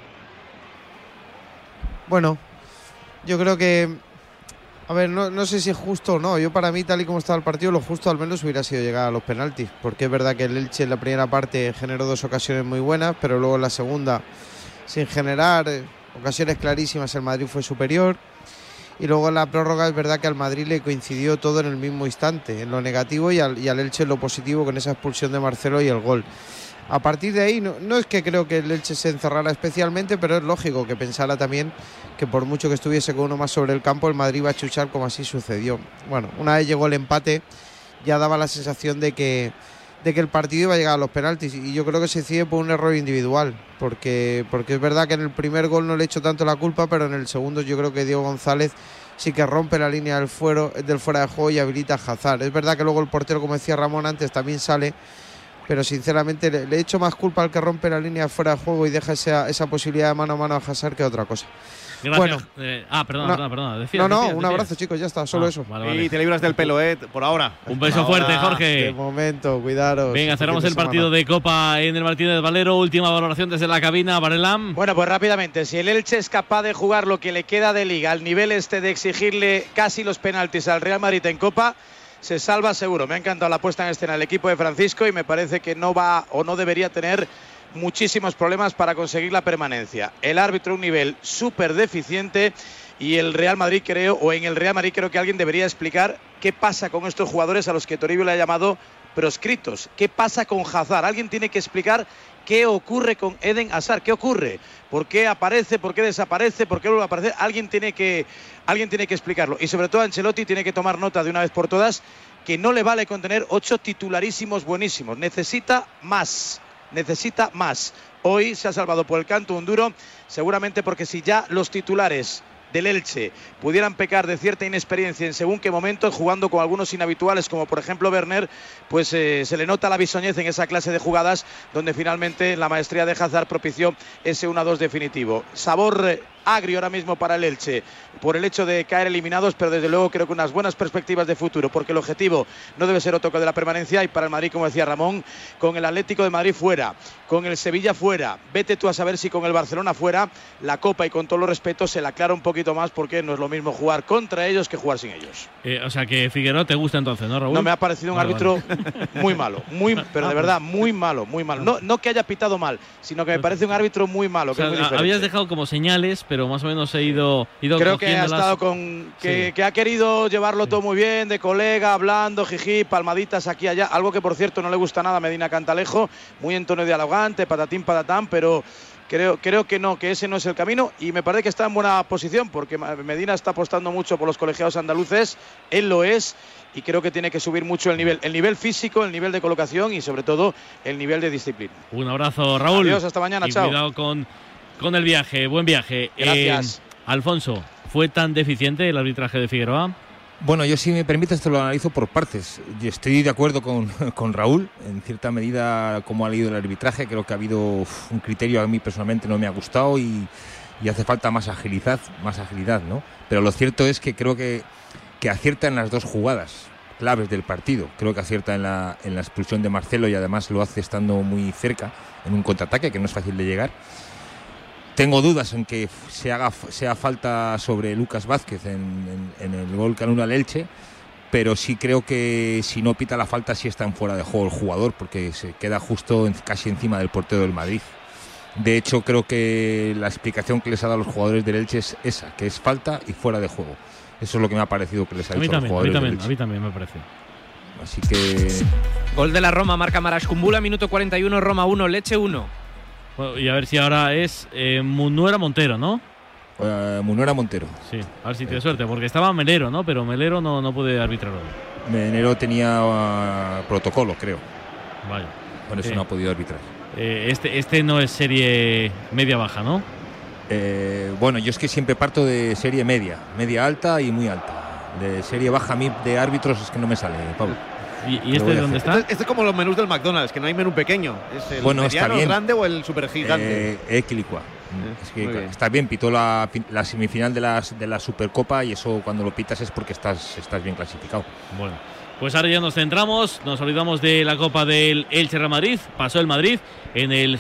Bueno, yo creo que, a ver, no sé si es justo o no. Yo, para mí, tal y como estaba el partido, lo justo al menos hubiera sido llegar a los penaltis, porque es verdad que el Elche en la primera parte generó 2 ocasiones muy buenas, pero luego en la segunda, sin generar ocasiones clarísimas, el Madrid fue superior. Y luego en la prórroga es verdad que al Madrid le coincidió todo en el mismo instante, en lo negativo y al Elche en lo positivo, con esa expulsión de Marcelo y el gol. A partir de ahí, no es que creo que el Elche se encerrara especialmente, pero es lógico que pensara también que por mucho que estuviese con uno más sobre el campo, el Madrid iba a chuchar, como así sucedió. Bueno, una vez llegó el empate, ya daba la sensación de que el partido iba a llegar a los penaltis, y yo creo que se decide por un error individual, porque es verdad que en el primer gol no le echo tanto la culpa, pero en el segundo yo creo que Diego González sí que rompe la línea del fuera de juego y habilita a Hazard. Es verdad que luego el portero, como decía Ramón antes, también sale, pero sinceramente le echo más culpa al que rompe la línea fuera de juego y deja esa posibilidad de mano a mano a Hazard que otra cosa. Gracias. Bueno, perdona. Decías, un abrazo, chicos, ya está, solo eso. Vale. Y te libras del pelo, por ahora. Un beso fuerte, Jorge. De momento, cuidaros. Venga, cerramos el partido de Copa en el Martínez Valero. Última valoración desde la cabina, Varelam. Bueno, pues rápidamente, si el Elche es capaz de jugar lo que le queda de Liga al nivel de exigirle casi los penaltis al Real Madrid en Copa, se salva seguro. Me ha encantado la puesta en escena del equipo de Francisco y me parece que no va o no debería tener muchísimos problemas para conseguir la permanencia. El árbitro un nivel súper deficiente y el Real Madrid en el Real Madrid creo que alguien debería explicar qué pasa con estos jugadores a los que Toribio le ha llamado proscritos. ¿Qué pasa con Hazard? Alguien tiene que explicar qué ocurre con Eden Hazard. ¿Qué ocurre? ¿Por qué aparece? ¿Por qué desaparece? ¿Por qué vuelve a aparecer? Alguien tiene que explicarlo. Y sobre todo Ancelotti tiene que tomar nota de una vez por todas que no le vale con tener 8 titularísimos buenísimos. Necesita más. Hoy se ha salvado por el canto un duro, seguramente porque si ya los titulares del Elche pudieran pecar de cierta inexperiencia en según qué momentos, jugando con algunos inhabituales como por ejemplo Werner, pues se le nota la bisoñez en esa clase de jugadas donde finalmente la maestría de Hazard propició ese 1-2 definitivo. Sabor agrio ahora mismo para el Elche por el hecho de caer eliminados, pero desde luego creo que unas buenas perspectivas de futuro, porque el objetivo no debe ser otro que de la permanencia. Y para el Madrid, como decía Ramón, con el Atlético de Madrid fuera, con el Sevilla fuera, vete tú a saber si con el Barcelona fuera, la Copa, y con todos los respetos, se la aclara un poquito más, porque no es lo mismo jugar contra ellos que jugar sin ellos. O sea que Figueroa te gusta entonces, ¿no, Raúl? No, me ha parecido un árbitro muy malo, pero de verdad muy malo. No que haya pitado mal, sino que me parece un árbitro muy malo. O sea, que es muy habías dejado como señales, pero más o menos se ha ido creo que ha estado sí. que ha querido llevarlo todo muy bien, de colega, hablando, jiji, palmaditas aquí y allá, algo que por cierto no le gusta nada a Medina Cantalejo, muy en tono dialogante, patatín, patatán, pero creo que no, que ese no es el camino, y me parece que está en buena posición, porque Medina está apostando mucho por los colegiados andaluces, él lo es, y creo que tiene que subir mucho el nivel físico, el nivel de colocación y sobre todo el nivel de disciplina. Un abrazo, Raúl. Adiós, hasta mañana, chao. Cuidado con el viaje, buen viaje. Gracias. Alfonso, ¿fue tan deficiente el arbitraje de Figueroa? Bueno, yo, si me permites, te lo analizo por partes. Yo estoy de acuerdo con Raúl, en cierta medida, como ha leído el arbitraje. Creo que ha habido un criterio que a mí personalmente no me ha gustado y hace falta más agilidad, ¿no? Pero lo cierto es que creo que acierta en las dos jugadas claves del partido. Creo que acierta en la expulsión de Marcelo y además lo hace estando muy cerca en un contraataque que no es fácil de llegar. Tengo dudas en que sea falta sobre Lucas Vázquez en el gol que anula el Elche, pero sí creo que si no pita la falta sí está en fuera de juego el jugador, porque se queda justo casi encima del portero del Madrid. De hecho, creo que la explicación que les ha dado a los jugadores del Elche es esa, que es falta y fuera de juego. Eso es lo que me ha parecido que les ha dicho a los jugadores del Elche. A mí también me parece. Así que... Gol de la Roma, marca Marascumbula, minuto 41, Roma 1, Lecce 1. Bueno, y a ver si ahora es Munuera Montero, ¿no? Munuera Montero. Sí, a ver si tiene suerte, porque estaba Melero, ¿no? Pero Melero no puede arbitrar hoy. Melero tenía protocolo, creo. Vaya. Por eso no ha podido arbitrar. Este no es serie media-baja, ¿no? Bueno, yo es que siempre parto de serie media alta y muy alta. De serie baja a mí de árbitros es que no me sale, Pablo. ¿Y este dónde está? Este es como los menús del McDonald's, que no hay menú pequeño. ¿Es el mediano, el grande o el super gigante? Equilicua. Es que está bien, pitó la semifinal de la Supercopa y eso cuando lo pitas es porque estás bien clasificado. Bueno, pues ahora ya nos centramos, nos olvidamos de la Copa del Elche Real Madrid. Pasó el Madrid en el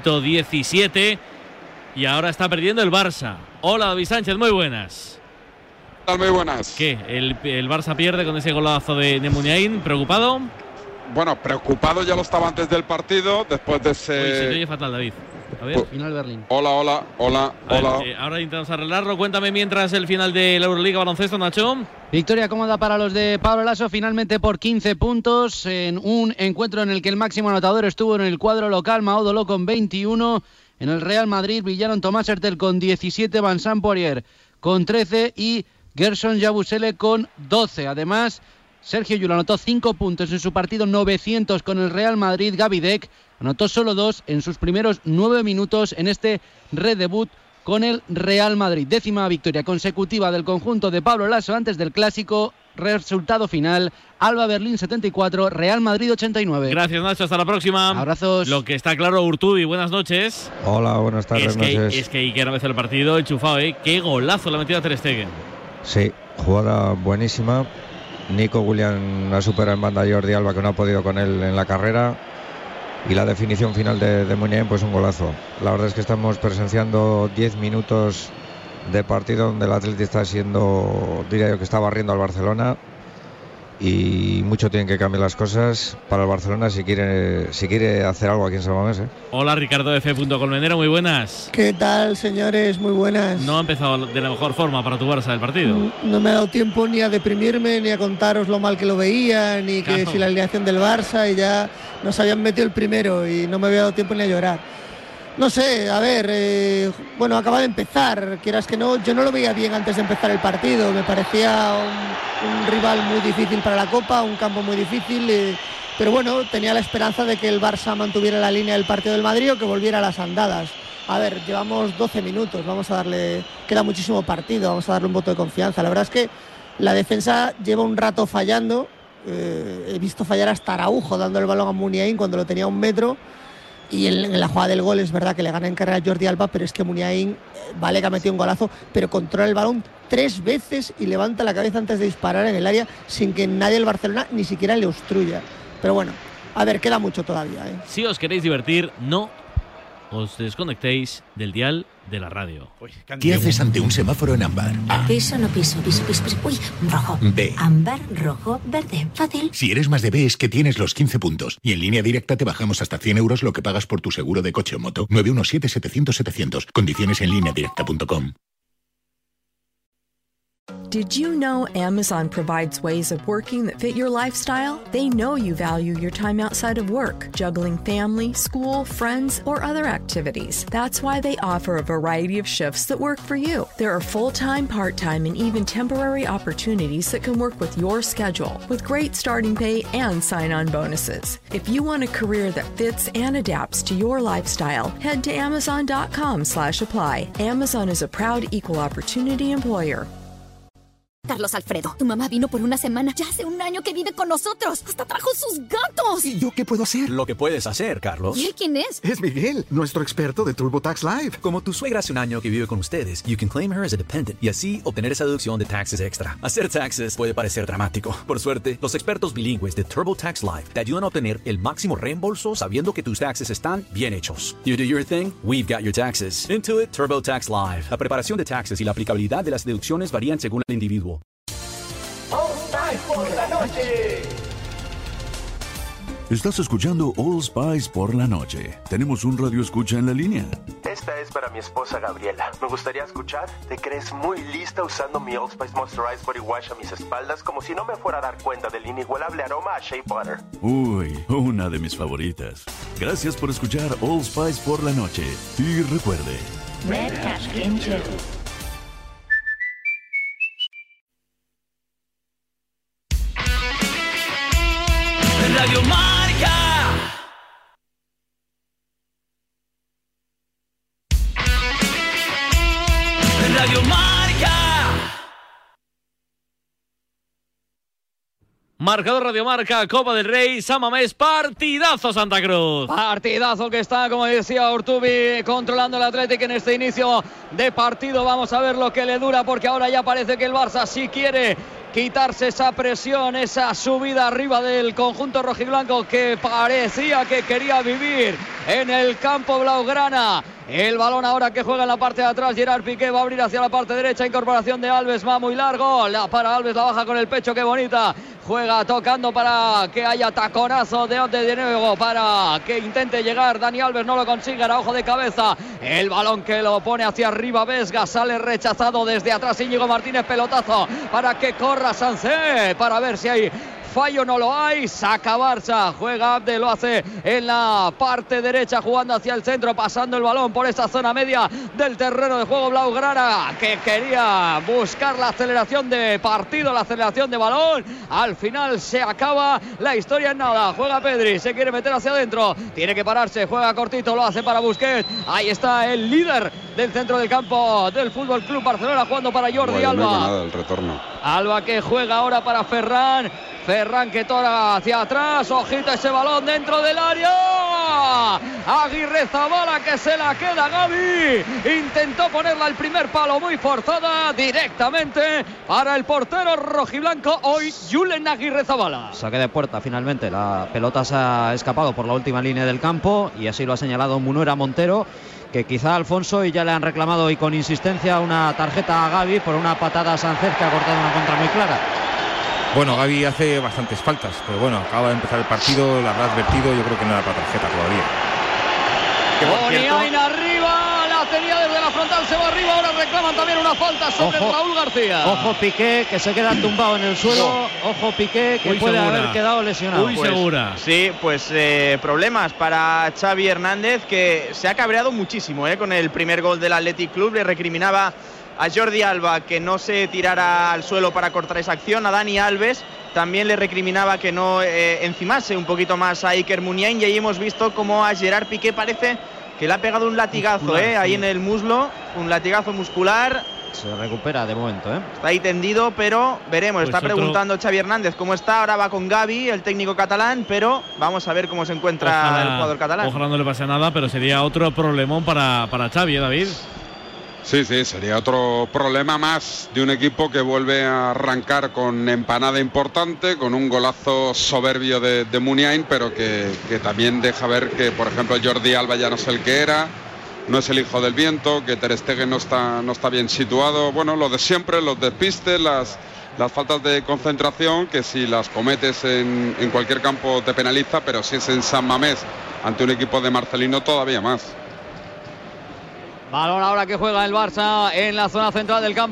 117 y ahora está perdiendo el Barça. Hola, David Sánchez, muy buenas. Muy buenas. ¿Qué? ¿El Barça pierde con ese golazo de Muniain? ¿Preocupado? Bueno, preocupado ya lo estaba antes del partido, después de ese... Uy, se te oye fatal, David. A ver, final Berlín. Hola. Ahora intentamos arreglarlo. Cuéntame mientras el final de la Euroliga baloncesto, Nacho. Victoria cómoda para los de Pablo Laso, finalmente por 15 puntos, en un encuentro en el que el máximo anotador estuvo en el cuadro local, Maudolo con 21. En el Real Madrid brillaron Tomás Hertel con 17, Vincent Poirier con 13 y Gerson Yabusele con 12. Además, Sergio Llull anotó 5 puntos en su partido 900 con el Real Madrid. Gavi Deck anotó solo 2 en sus primeros 9 minutos en este redebut con el Real Madrid. 10ª victoria consecutiva del conjunto de Pablo Laso antes del clásico. Resultado final, Alba Berlín 74, Real Madrid 89. Gracias, Nacho, hasta la próxima. Abrazos. Lo que está claro, Urtubi, buenas noches. Hola, buenas tardes. Es que Iker a veces el partido, enchufado, qué golazo la metida Ter Stegen. Sí, jugada buenísima. Nico Williams ha superado en banda a Jordi Alba, que no ha podido con él en la carrera. Y la definición final de Muniain, pues un golazo. La verdad es que estamos presenciando 10 minutos de partido donde el Atleti está siendo, diría yo, que está barriendo al Barcelona. Y mucho tienen que cambiar las cosas para el Barcelona si quiere hacer algo aquí en San Mamés. Hola, Ricardo de F. Colmenero, muy buenas. ¿Qué tal, señores? Muy buenas. No ha empezado de la mejor forma para tu Barça el partido. No me ha dado tiempo ni a deprimirme, ni a contaros lo mal que lo veía, ni que si la alineación del Barça, y ya nos habían metido el primero y no me había dado tiempo ni a llorar. No sé, a ver, bueno, acaba de empezar, quieras que no, yo no lo veía bien antes de empezar el partido, me parecía un rival muy difícil para la Copa, un campo muy difícil, pero bueno, tenía la esperanza de que el Barça mantuviera la línea del partido del Madrid o que volviera a las andadas. A ver, llevamos 12 minutos, vamos a darle, queda muchísimo partido, vamos a darle un voto de confianza. La verdad es que la defensa lleva un rato fallando, he visto fallar hasta Araujo dando el balón a Muniain cuando lo tenía a 1 metro. Y en la jugada del gol es verdad que le gana en carrera a Jordi Alba, pero es que Muniain, vale que ha metido un golazo, pero controla el balón 3 veces y levanta la cabeza antes de disparar en el área sin que nadie del Barcelona ni siquiera le obstruya. Pero bueno, a ver, queda mucho todavía. Si os queréis divertir, no os desconectéis del dial de la radio. ¿Qué haces ante un semáforo en ámbar? A. Piso, no piso. Uy, rojo. B. Ámbar, rojo, verde. Fácil. Si eres más de B es que tienes los 15 puntos. Y en Línea Directa te bajamos hasta 100 euros lo que pagas por tu seguro de coche o moto. 917-700-700. Condiciones en lineadirecta.com. Did you know Amazon provides ways of working that fit your lifestyle? They know you value your time outside of work, juggling family, school, friends, or other activities. That's why they offer a variety of shifts that work for you. There are full-time, part-time, and even temporary opportunities that can work with your schedule, with great starting pay and sign-on bonuses. If you want a career that fits and adapts to your lifestyle, head to amazon.com/apply. Amazon is a proud equal opportunity employer. Carlos Alfredo, tu mamá vino por una semana. Ya hace un año que vive con nosotros. Hasta trajo sus gatos. ¿Y yo qué puedo hacer? Lo que puedes hacer, Carlos. ¿Y él quién es? Es Miguel, nuestro experto de TurboTax Live. Como tu suegra hace un año que vive con ustedes, you can claim her as a dependent y así obtener esa deducción de taxes extra. Hacer taxes puede parecer dramático. Por suerte, los expertos bilingües de TurboTax Live te ayudan a obtener el máximo reembolso sabiendo que tus taxes están bien hechos. You do your thing, we've got your taxes. Intuit TurboTax Live. La preparación de taxes y la aplicabilidad de las deducciones varían según el individuo. Por la noche. Estás escuchando All Spice por la noche. Tenemos un radio escucha en la línea. Esta es para mi esposa Gabriela. Me gustaría escuchar. ¿Te crees muy lista usando mi Old Spice Moisturized Body Wash a mis espaldas como si no me fuera a dar cuenta del inigualable aroma a Shea Butter? Uy, una de mis favoritas. Gracias por escuchar All Spice por la noche. Y recuerde, Red Hat Skin Gel. Radio Marca. Radio Marca. Marcador Radio Marca, Copa del Rey, San Mamés, partidazo Santa Cruz. Partidazo que está, como decía Urtubi, controlando el Athletic en este inicio de partido. Vamos a ver lo que le dura, porque ahora ya parece que el Barça sí quiere quitarse esa presión, esa subida arriba del conjunto rojiblanco que parecía que quería vivir en el campo blaugrana. El balón ahora que juega en la parte de atrás, Gerard Piqué va a abrir hacia la parte derecha, incorporación de Alves, va muy largo, la para Alves, la baja con el pecho, qué bonita, juega tocando para que haya taconazo de nuevo, para que intente llegar Dani Alves, no lo consigue, Araujo de cabeza, el balón que lo pone hacia arriba Vesga, sale rechazado desde atrás Íñigo Martínez, pelotazo para que corra Sancé, para ver si hay fallo, no lo hay, saca Barça, juega Abde, lo hace en la parte derecha, jugando hacia el centro, pasando el balón por esta zona media del terreno de juego blaugrana, que quería buscar la aceleración de partido, la aceleración de balón, al final se acaba la historia en nada, juega Pedri, se quiere meter hacia adentro, tiene que pararse, juega cortito, lo hace para Busquets, ahí está el líder del centro del campo del Fútbol Club Barcelona, jugando para Jordi Alba. No nada el retorno. Alba que juega ahora para Ferran que tora hacia atrás, ojito ese balón dentro del área, Aguirrezabala que se la queda Gavi, intentó ponerla al primer palo muy forzada, directamente para el portero rojiblanco hoy, Julen Aguirrezabala. Saque de puerta finalmente, la pelota se ha escapado por la última línea del campo y así lo ha señalado Munuera Montero, que quizá Alfonso, y ya le han reclamado y con insistencia una tarjeta a Gavi por una patada a Sánchez que ha cortado una contra muy clara. Bueno, Gavi hace bastantes faltas, pero bueno, acaba de empezar el partido, la habrá advertido, yo creo que no era para tarjeta todavía. Oniain arriba, la tenía desde la frontal, se va arriba, ahora reclaman también una falta sobre Raúl García. Ojo Piqué, que se queda tumbado en el suelo, ojo Piqué, que puede haber quedado lesionado. Muy segura. Sí, pues problemas para Xavi Hernández, que se ha cabreado muchísimo con el primer gol del Athletic Club, le recriminaba a Jordi Alba que no se tirara al suelo para cortar esa acción, a Dani Alves también le recriminaba que no encimase un poquito más a Iker Muniain, y ahí hemos visto cómo a Gerard Piqué parece que le ha pegado un latigazo muscular, ahí en el muslo, un latigazo muscular. Se recupera de momento, Está ahí tendido, pero veremos. Pues está preguntando Xavi Hernández cómo está. Ahora va con Gavi, el técnico catalán, pero vamos a ver cómo se encuentra el jugador catalán. Ojalá no le pase nada, pero sería otro problemón para Xavi, David. Sí, sería otro problema más de un equipo que vuelve a arrancar con empanada importante, con un golazo soberbio de Muniain, pero que también deja ver que, por ejemplo, Jordi Alba ya no es el que era, no es el hijo del viento, que Ter Stegen no está bien situado. Bueno, lo de siempre, los despistes, las faltas de concentración, que si las cometes en cualquier campo te penaliza, pero si es en San Mamés ante un equipo de Marcelino todavía más. Balón ahora que juega el Barça en la zona central del campo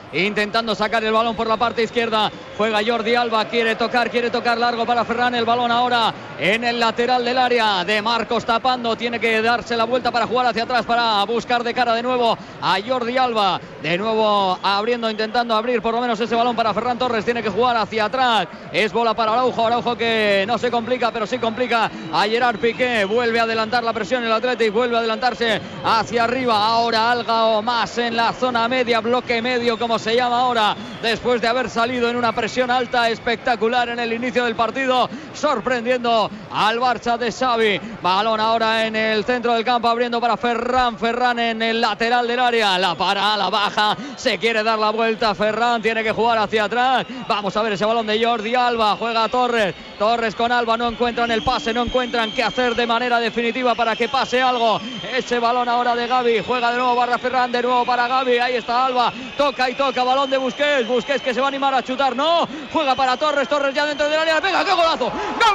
intentando sacar el balón por la parte izquierda. Juega Jordi Alba, quiere tocar largo para Ferran. El balón ahora en el lateral del área de Marcos tapando. Tiene que darse la vuelta para jugar hacia atrás, para buscar de cara de nuevo a Jordi Alba. De nuevo abriendo, intentando abrir por lo menos ese balón para Ferran Torres. Tiene que jugar hacia atrás. Es bola para Araujo que no se complica, pero sí complica a Gerard Piqué. Vuelve a adelantar la presión el Athletic, vuelve a adelantarse hacia arriba. Ahora algo más en la zona media, bloque medio como se llama ahora, después de haber salido en una presión alta espectacular en el inicio del partido, sorprendiendo al Barça de Xavi. Balón ahora en el centro del campo, abriendo para Ferran en el lateral del área, la para, la baja, se quiere dar la vuelta Ferran, tiene que jugar hacia atrás. Vamos a ver ese balón de Jordi Alba, juega Torres con Alba, no encuentran el pase, no encuentran qué hacer de manera definitiva para que pase algo. Ese balón ahora de Gavi, juega de nuevo para Ferran, de nuevo para Gavi, ahí está Alba, toca, balón de Busquets que se va a animar a chutar, no, juega para Torres ya dentro del área, pega, qué golazo,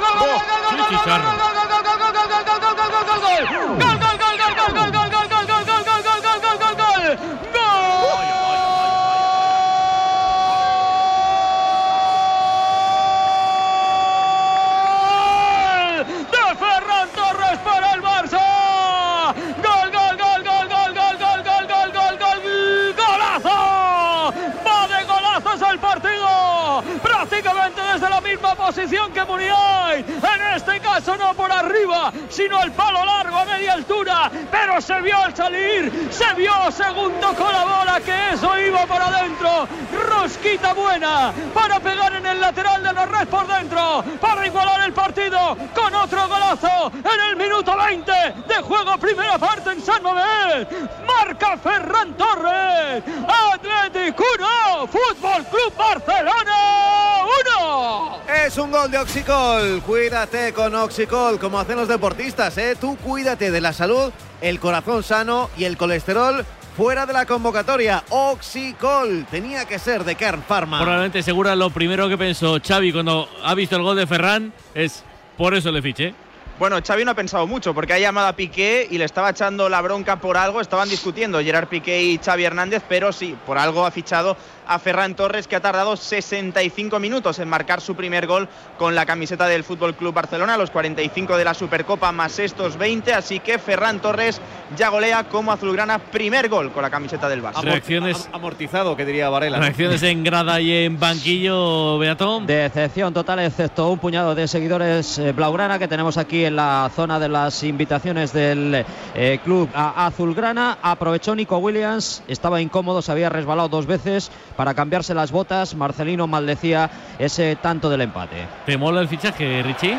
desde la misma posición que Muniain, en este caso no por arriba, sino el palo largo a media altura, pero se vio al salir, se vio segundo con la bola, que eso iba para adentro, rosquita buena para pegar en el lateral de la red por dentro, para igualar el partido con otro golazo en el minuto 20 de juego, primera parte en San Mamés. Marca Ferran Torres, Athletic 1, Fútbol Club Barcelona 1. Es un gol de Oxicol. Cuídate con Oxicol, como hacen los deportistas, ¿eh? Tú cuídate de la salud, el corazón sano y el colesterol fuera de la convocatoria. Oxicol tenía que ser de Kern Pharma. Probablemente, segura, lo primero que pensó Xavi cuando ha visto el gol de Ferran es por eso le fiché. Bueno, Xavi no ha pensado mucho porque ha llamado a Piqué y le estaba echando la bronca por algo. Estaban discutiendo Gerard Piqué y Xavi Hernández, pero sí, por algo ha fichado a Ferran Torres, que ha tardado 65 minutos en marcar su primer gol con la camiseta del Fútbol Club Barcelona, los 45 de la Supercopa más estos 20, así que Ferran Torres ya golea como azulgrana, primer gol con la camiseta del Barça. Reacciones amortizado, que diría Varela, ¿no? Reacciones en grada y en banquillo, Beatón. Decepción total, excepto un puñado de seguidores blaugrana que tenemos aquí en la zona de las invitaciones del club azulgrana. Aprovechó Nico Williams, estaba incómodo, se había resbalado 2 veces para cambiarse las botas. Marcelino maldecía ese tanto del empate. ¿Te mola el fichaje, Richie?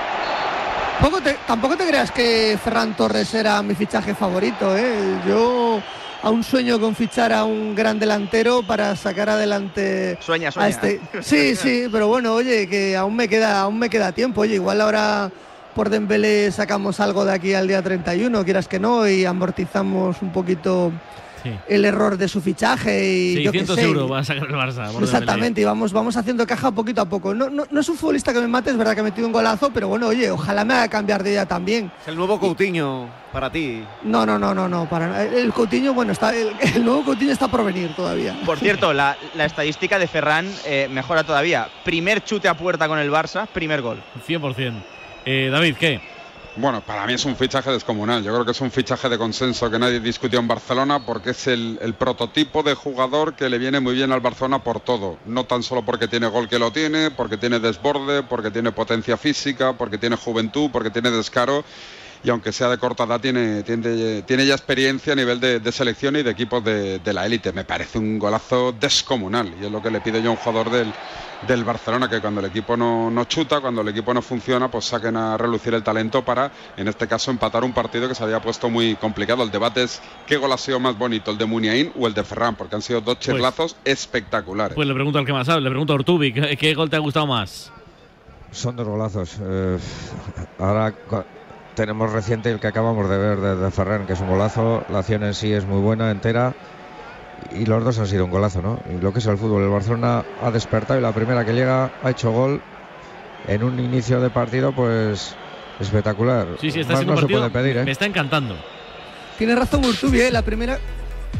Tampoco te creas que Ferran Torres era mi fichaje favorito, ¿eh? Yo aún sueño con fichar a un gran delantero para sacar adelante. Sueña. A este. Sí, pero bueno, oye, que aún me queda tiempo. Oye, igual ahora por Dembélé sacamos algo de aquí al día 31, quieras que no, y amortizamos un poquito el error de su fichaje. Y 600 euros va a sacar el Barça. Exactamente, y vamos haciendo caja poquito a poco. No es un futbolista que me mate, es verdad que ha metido un golazo, pero bueno, oye, ojalá me haga cambiar de idea también. Es el nuevo Coutinho para ti. No, para el Coutinho, bueno, el nuevo Coutinho está por venir todavía. Por cierto, la estadística de Ferran mejora todavía. Primer chute a puerta con el Barça, primer gol. 100%. David, ¿qué? Bueno, para mí es un fichaje descomunal. Yo creo que es un fichaje de consenso que nadie discutió en Barcelona, porque es el prototipo de jugador que le viene muy bien al Barcelona por todo. No tan solo porque tiene gol, que lo tiene, porque tiene desborde, porque tiene potencia física, porque tiene juventud, porque tiene descaro. Y aunque sea de corta edad, tiene ya experiencia a nivel de selección y de equipos de la élite. Me parece un golazo descomunal, y es lo que le pido yo a un jugador del Barcelona, que cuando el equipo no chuta, cuando el equipo no funciona, pues saquen a relucir el talento para, en este caso, empatar un partido que se había puesto muy complicado. El debate es qué gol ha sido más bonito, el de Muniain o el de Ferran, porque han sido 2 chirlazos espectaculares. Pues le pregunto al que más sabe, le pregunto a Urtubi, ¿qué gol te ha gustado más? Son 2 golazos. Ahora tenemos reciente el que acabamos de ver de Ferran, que es un golazo. La acción en sí es muy buena, entera, y los 2 han sido un golazo, ¿no? Y lo que es el fútbol, el Barcelona ha despertado y la primera que llega ha hecho gol en un inicio de partido, pues espectacular. Sí, está más siendo no un partido, se puede pedir, ¿eh? Me está encantando. Tiene razón Urtubi, la primera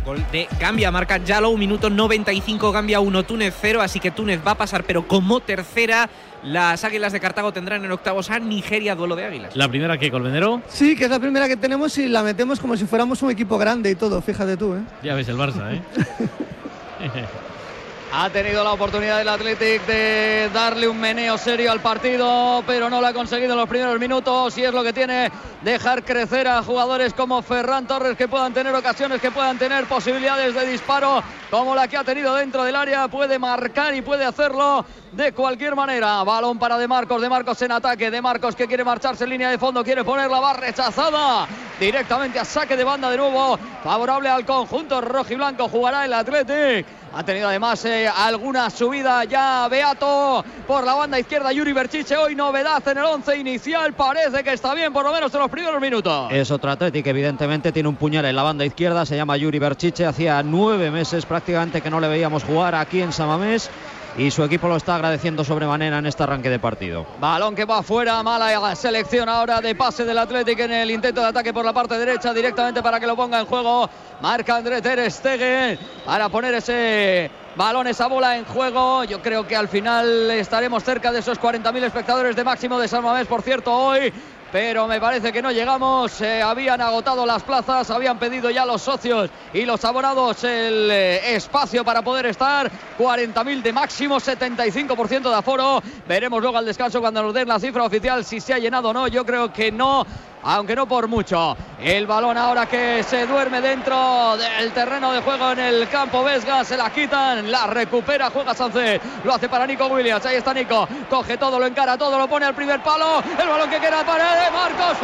Gol de Gambia, marca Jallow, minuto 95, Gambia 1, Túnez 0, así que Túnez va a pasar, pero como tercera. Las Águilas de Cartago tendrán en octavos a Nigeria, duelo de águilas. ¿La primera qué, Colmenero? Sí, que es la primera que tenemos y la metemos como si fuéramos un equipo grande y todo, fíjate tú, ¿eh? Ya ves el Barça, ¿eh? Ha tenido la oportunidad el Athletic de darle un meneo serio al partido, pero no lo ha conseguido en los primeros minutos, y es lo que tiene dejar crecer a jugadores como Ferran Torres, que puedan tener ocasiones, que puedan tener posibilidades de disparo como la que ha tenido dentro del área. Puede marcar y puede hacerlo de cualquier manera. Balón para De Marcos en ataque, De Marcos que quiere marcharse en línea de fondo, quiere ponerla, va rechazada directamente a saque de banda de nuevo, favorable al conjunto rojiblanco. Jugará el Athletic. Ha tenido además alguna subida ya Beato por la banda izquierda. Yuri Berchiche, hoy novedad en el 11 inicial, parece que está bien por lo menos en los primeros minutos. Es otro Athletic, evidentemente tiene un puñal en la banda izquierda, se llama Yuri Berchiche. Hacía 9 meses prácticamente que no le veíamos jugar aquí en San Mamés, y su equipo lo está agradeciendo sobremanera en este arranque de partido. Balón que va afuera, mala selección ahora de pase del Athletic en el intento de ataque por la parte derecha, directamente para que lo ponga en juego. Marca André Ter Stegen para poner ese balón, esa bola en juego. Yo creo que al final estaremos cerca de esos 40.000 espectadores de máximo de San Mamés, por cierto, hoy. Pero me parece que no llegamos. Habían agotado las plazas, habían pedido ya los socios y los abonados el espacio para poder estar. 40.000 de máximo, 75% de aforo. Veremos luego al descanso cuando nos den la cifra oficial si se ha llenado o no. Yo creo que no, aunque no por mucho. El balón ahora que se duerme dentro del terreno de juego en el campo Vesga, se la quitan, la recupera, juega Sánchez, lo hace para Nico Williams. Ahí está Nico, coge todo, lo encara todo, lo pone al primer palo, el balón que queda para De Marcos,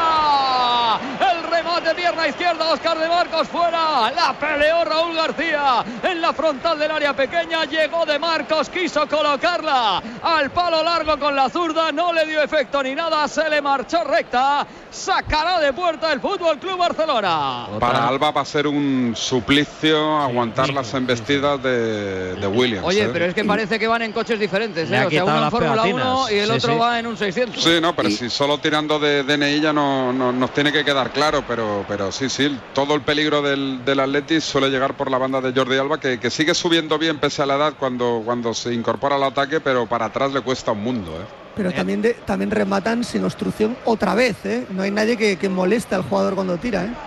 fuera. El remate, pierna izquierda, Óscar De Marcos, fuera. La peleó Raúl García en la frontal del área pequeña, llegó De Marcos, quiso colocarla al palo largo con la zurda, no le dio efecto ni nada, se le marchó recta. Sacará de puerta el Fútbol Club Barcelona. Para Alba va a ser un suplicio aguantar las embestidas de Williams. Oye, pero es que parece que van en coches diferentes, o sea, uno en Fórmula 1 y el otro va en un 600. Sí, no, pero si solo tirando de DNI ya no nos tiene que quedar claro, pero sí, todo el peligro del Atleti suele llegar por la banda de Jordi Alba, que sigue subiendo bien pese a la edad cuando se incorpora al ataque, pero para atrás le cuesta un mundo, Pero también rematan sin obstrucción otra vez, ¿eh? No hay nadie que moleste al jugador cuando tira, ¿eh?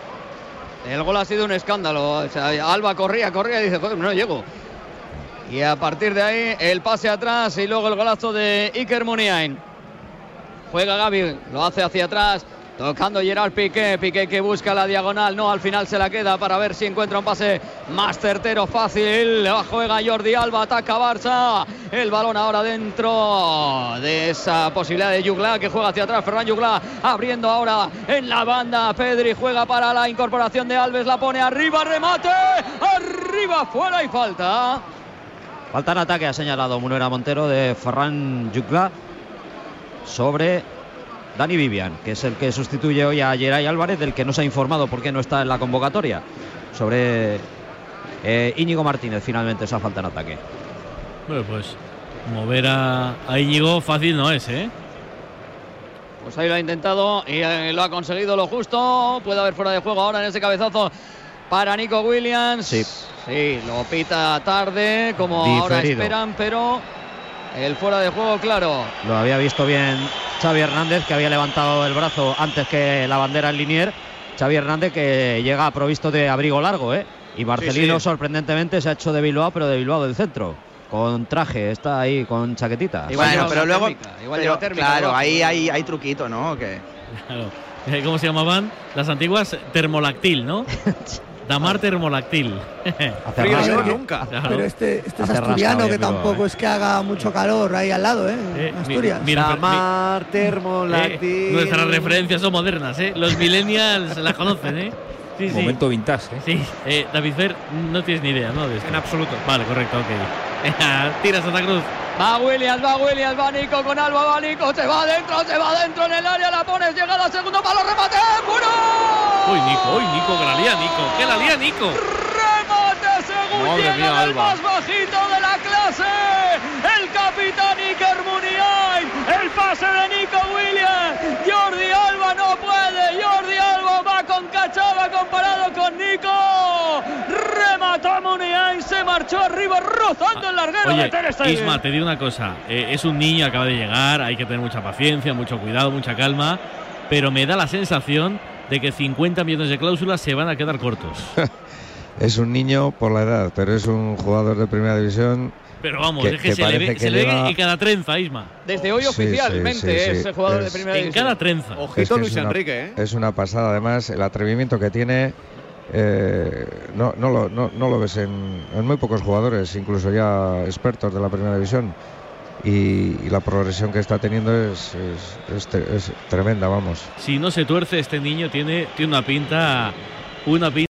El gol ha sido un escándalo. O sea, Alba corría y dice, joder, no llego. Y a partir de ahí el pase atrás y luego el golazo de Iker Muniain. Juega Gavi, lo hace hacia atrás, tocando Gerard Piqué que busca la diagonal, no, al final se la queda para ver si encuentra un pase más certero, fácil. Juega Jordi Alba, ataca Barça, el balón ahora dentro de esa posibilidad de Jugla, que juega hacia atrás, Ferran Jugla abriendo ahora en la banda, Pedri juega para la incorporación de Alves, la pone arriba, remate, arriba, fuera y falta. Falta en ataque, ha señalado Munera Montero, de Ferran Jugla sobre Dani Vivian, que es el que sustituye hoy a Geray Álvarez, del que no se ha informado por qué no está en la convocatoria. Sobre Íñigo Martínez, finalmente esa falta en ataque. Bueno, pues mover a Íñigo fácil no es, ¿eh? Pues ahí lo ha intentado y lo ha conseguido lo justo. Puede haber fuera de juego ahora en ese cabezazo para Nico Williams. Sí, lo pita tarde, como diferido. Ahora esperan, pero el fuera de juego, claro. Lo había visto bien Xavi Hernández, que había levantado el brazo antes que la bandera en linier. Xavi Hernández, que llega provisto de abrigo largo, ¿eh? Y Marcelino, sorprendentemente, se ha hecho de Bilbao, pero de Bilbao del centro. Con traje, está ahí con chaquetita. Y bueno, pero luego, térmica, claro, ahí hay truquito, ¿no? Claro. ¿Cómo se llamaban las antiguas? Termolactil, ¿no? Damar termolactil. Nunca. Pero este es asturiano, que tampoco es que haga mucho calor ahí al lado, Asturias. Damar termolactil. Nuestras referencias son modernas, Los millennials las conocen, Sí, momento vintage, Sí, David Fer, no tienes ni idea, ¿no? De esto. En absoluto. Vale, correcto, ok. Tira Santa Cruz. Va Williams, va Nico con Alba, va Nico, se va adentro en el área, la pones, llega al segundo palo, remate, ¡bueno! Uy, Nico, que la lía Nico, Remate, según llega el más bajito de la clase, el capitán Iker Muniain, el pase de Nico Williams, Jordi Alba no puede, Jordi Alba va con cachada comparado con Nico, derecho arriba, rozando el larguero de Ter Stegen. Isma, te digo una cosa. Es un niño, acaba de llegar, hay que tener mucha paciencia, mucho cuidado, mucha calma. Pero me da la sensación de que 50 millones de cláusulas se van a quedar cortos. Es un niño por la edad, pero es un jugador de primera división. Pero vamos, es que se le ve en cada trenza, Isma. Desde hoy oficialmente es jugador de primera división. En cada trenza. Ojito Luis Enrique, ¿eh? Es una pasada, además, el atrevimiento que tiene. No lo ves en muy pocos jugadores, incluso ya expertos de la primera división. Y la progresión que está teniendo es tremenda, vamos. Si no se tuerce, este niño tiene una pinta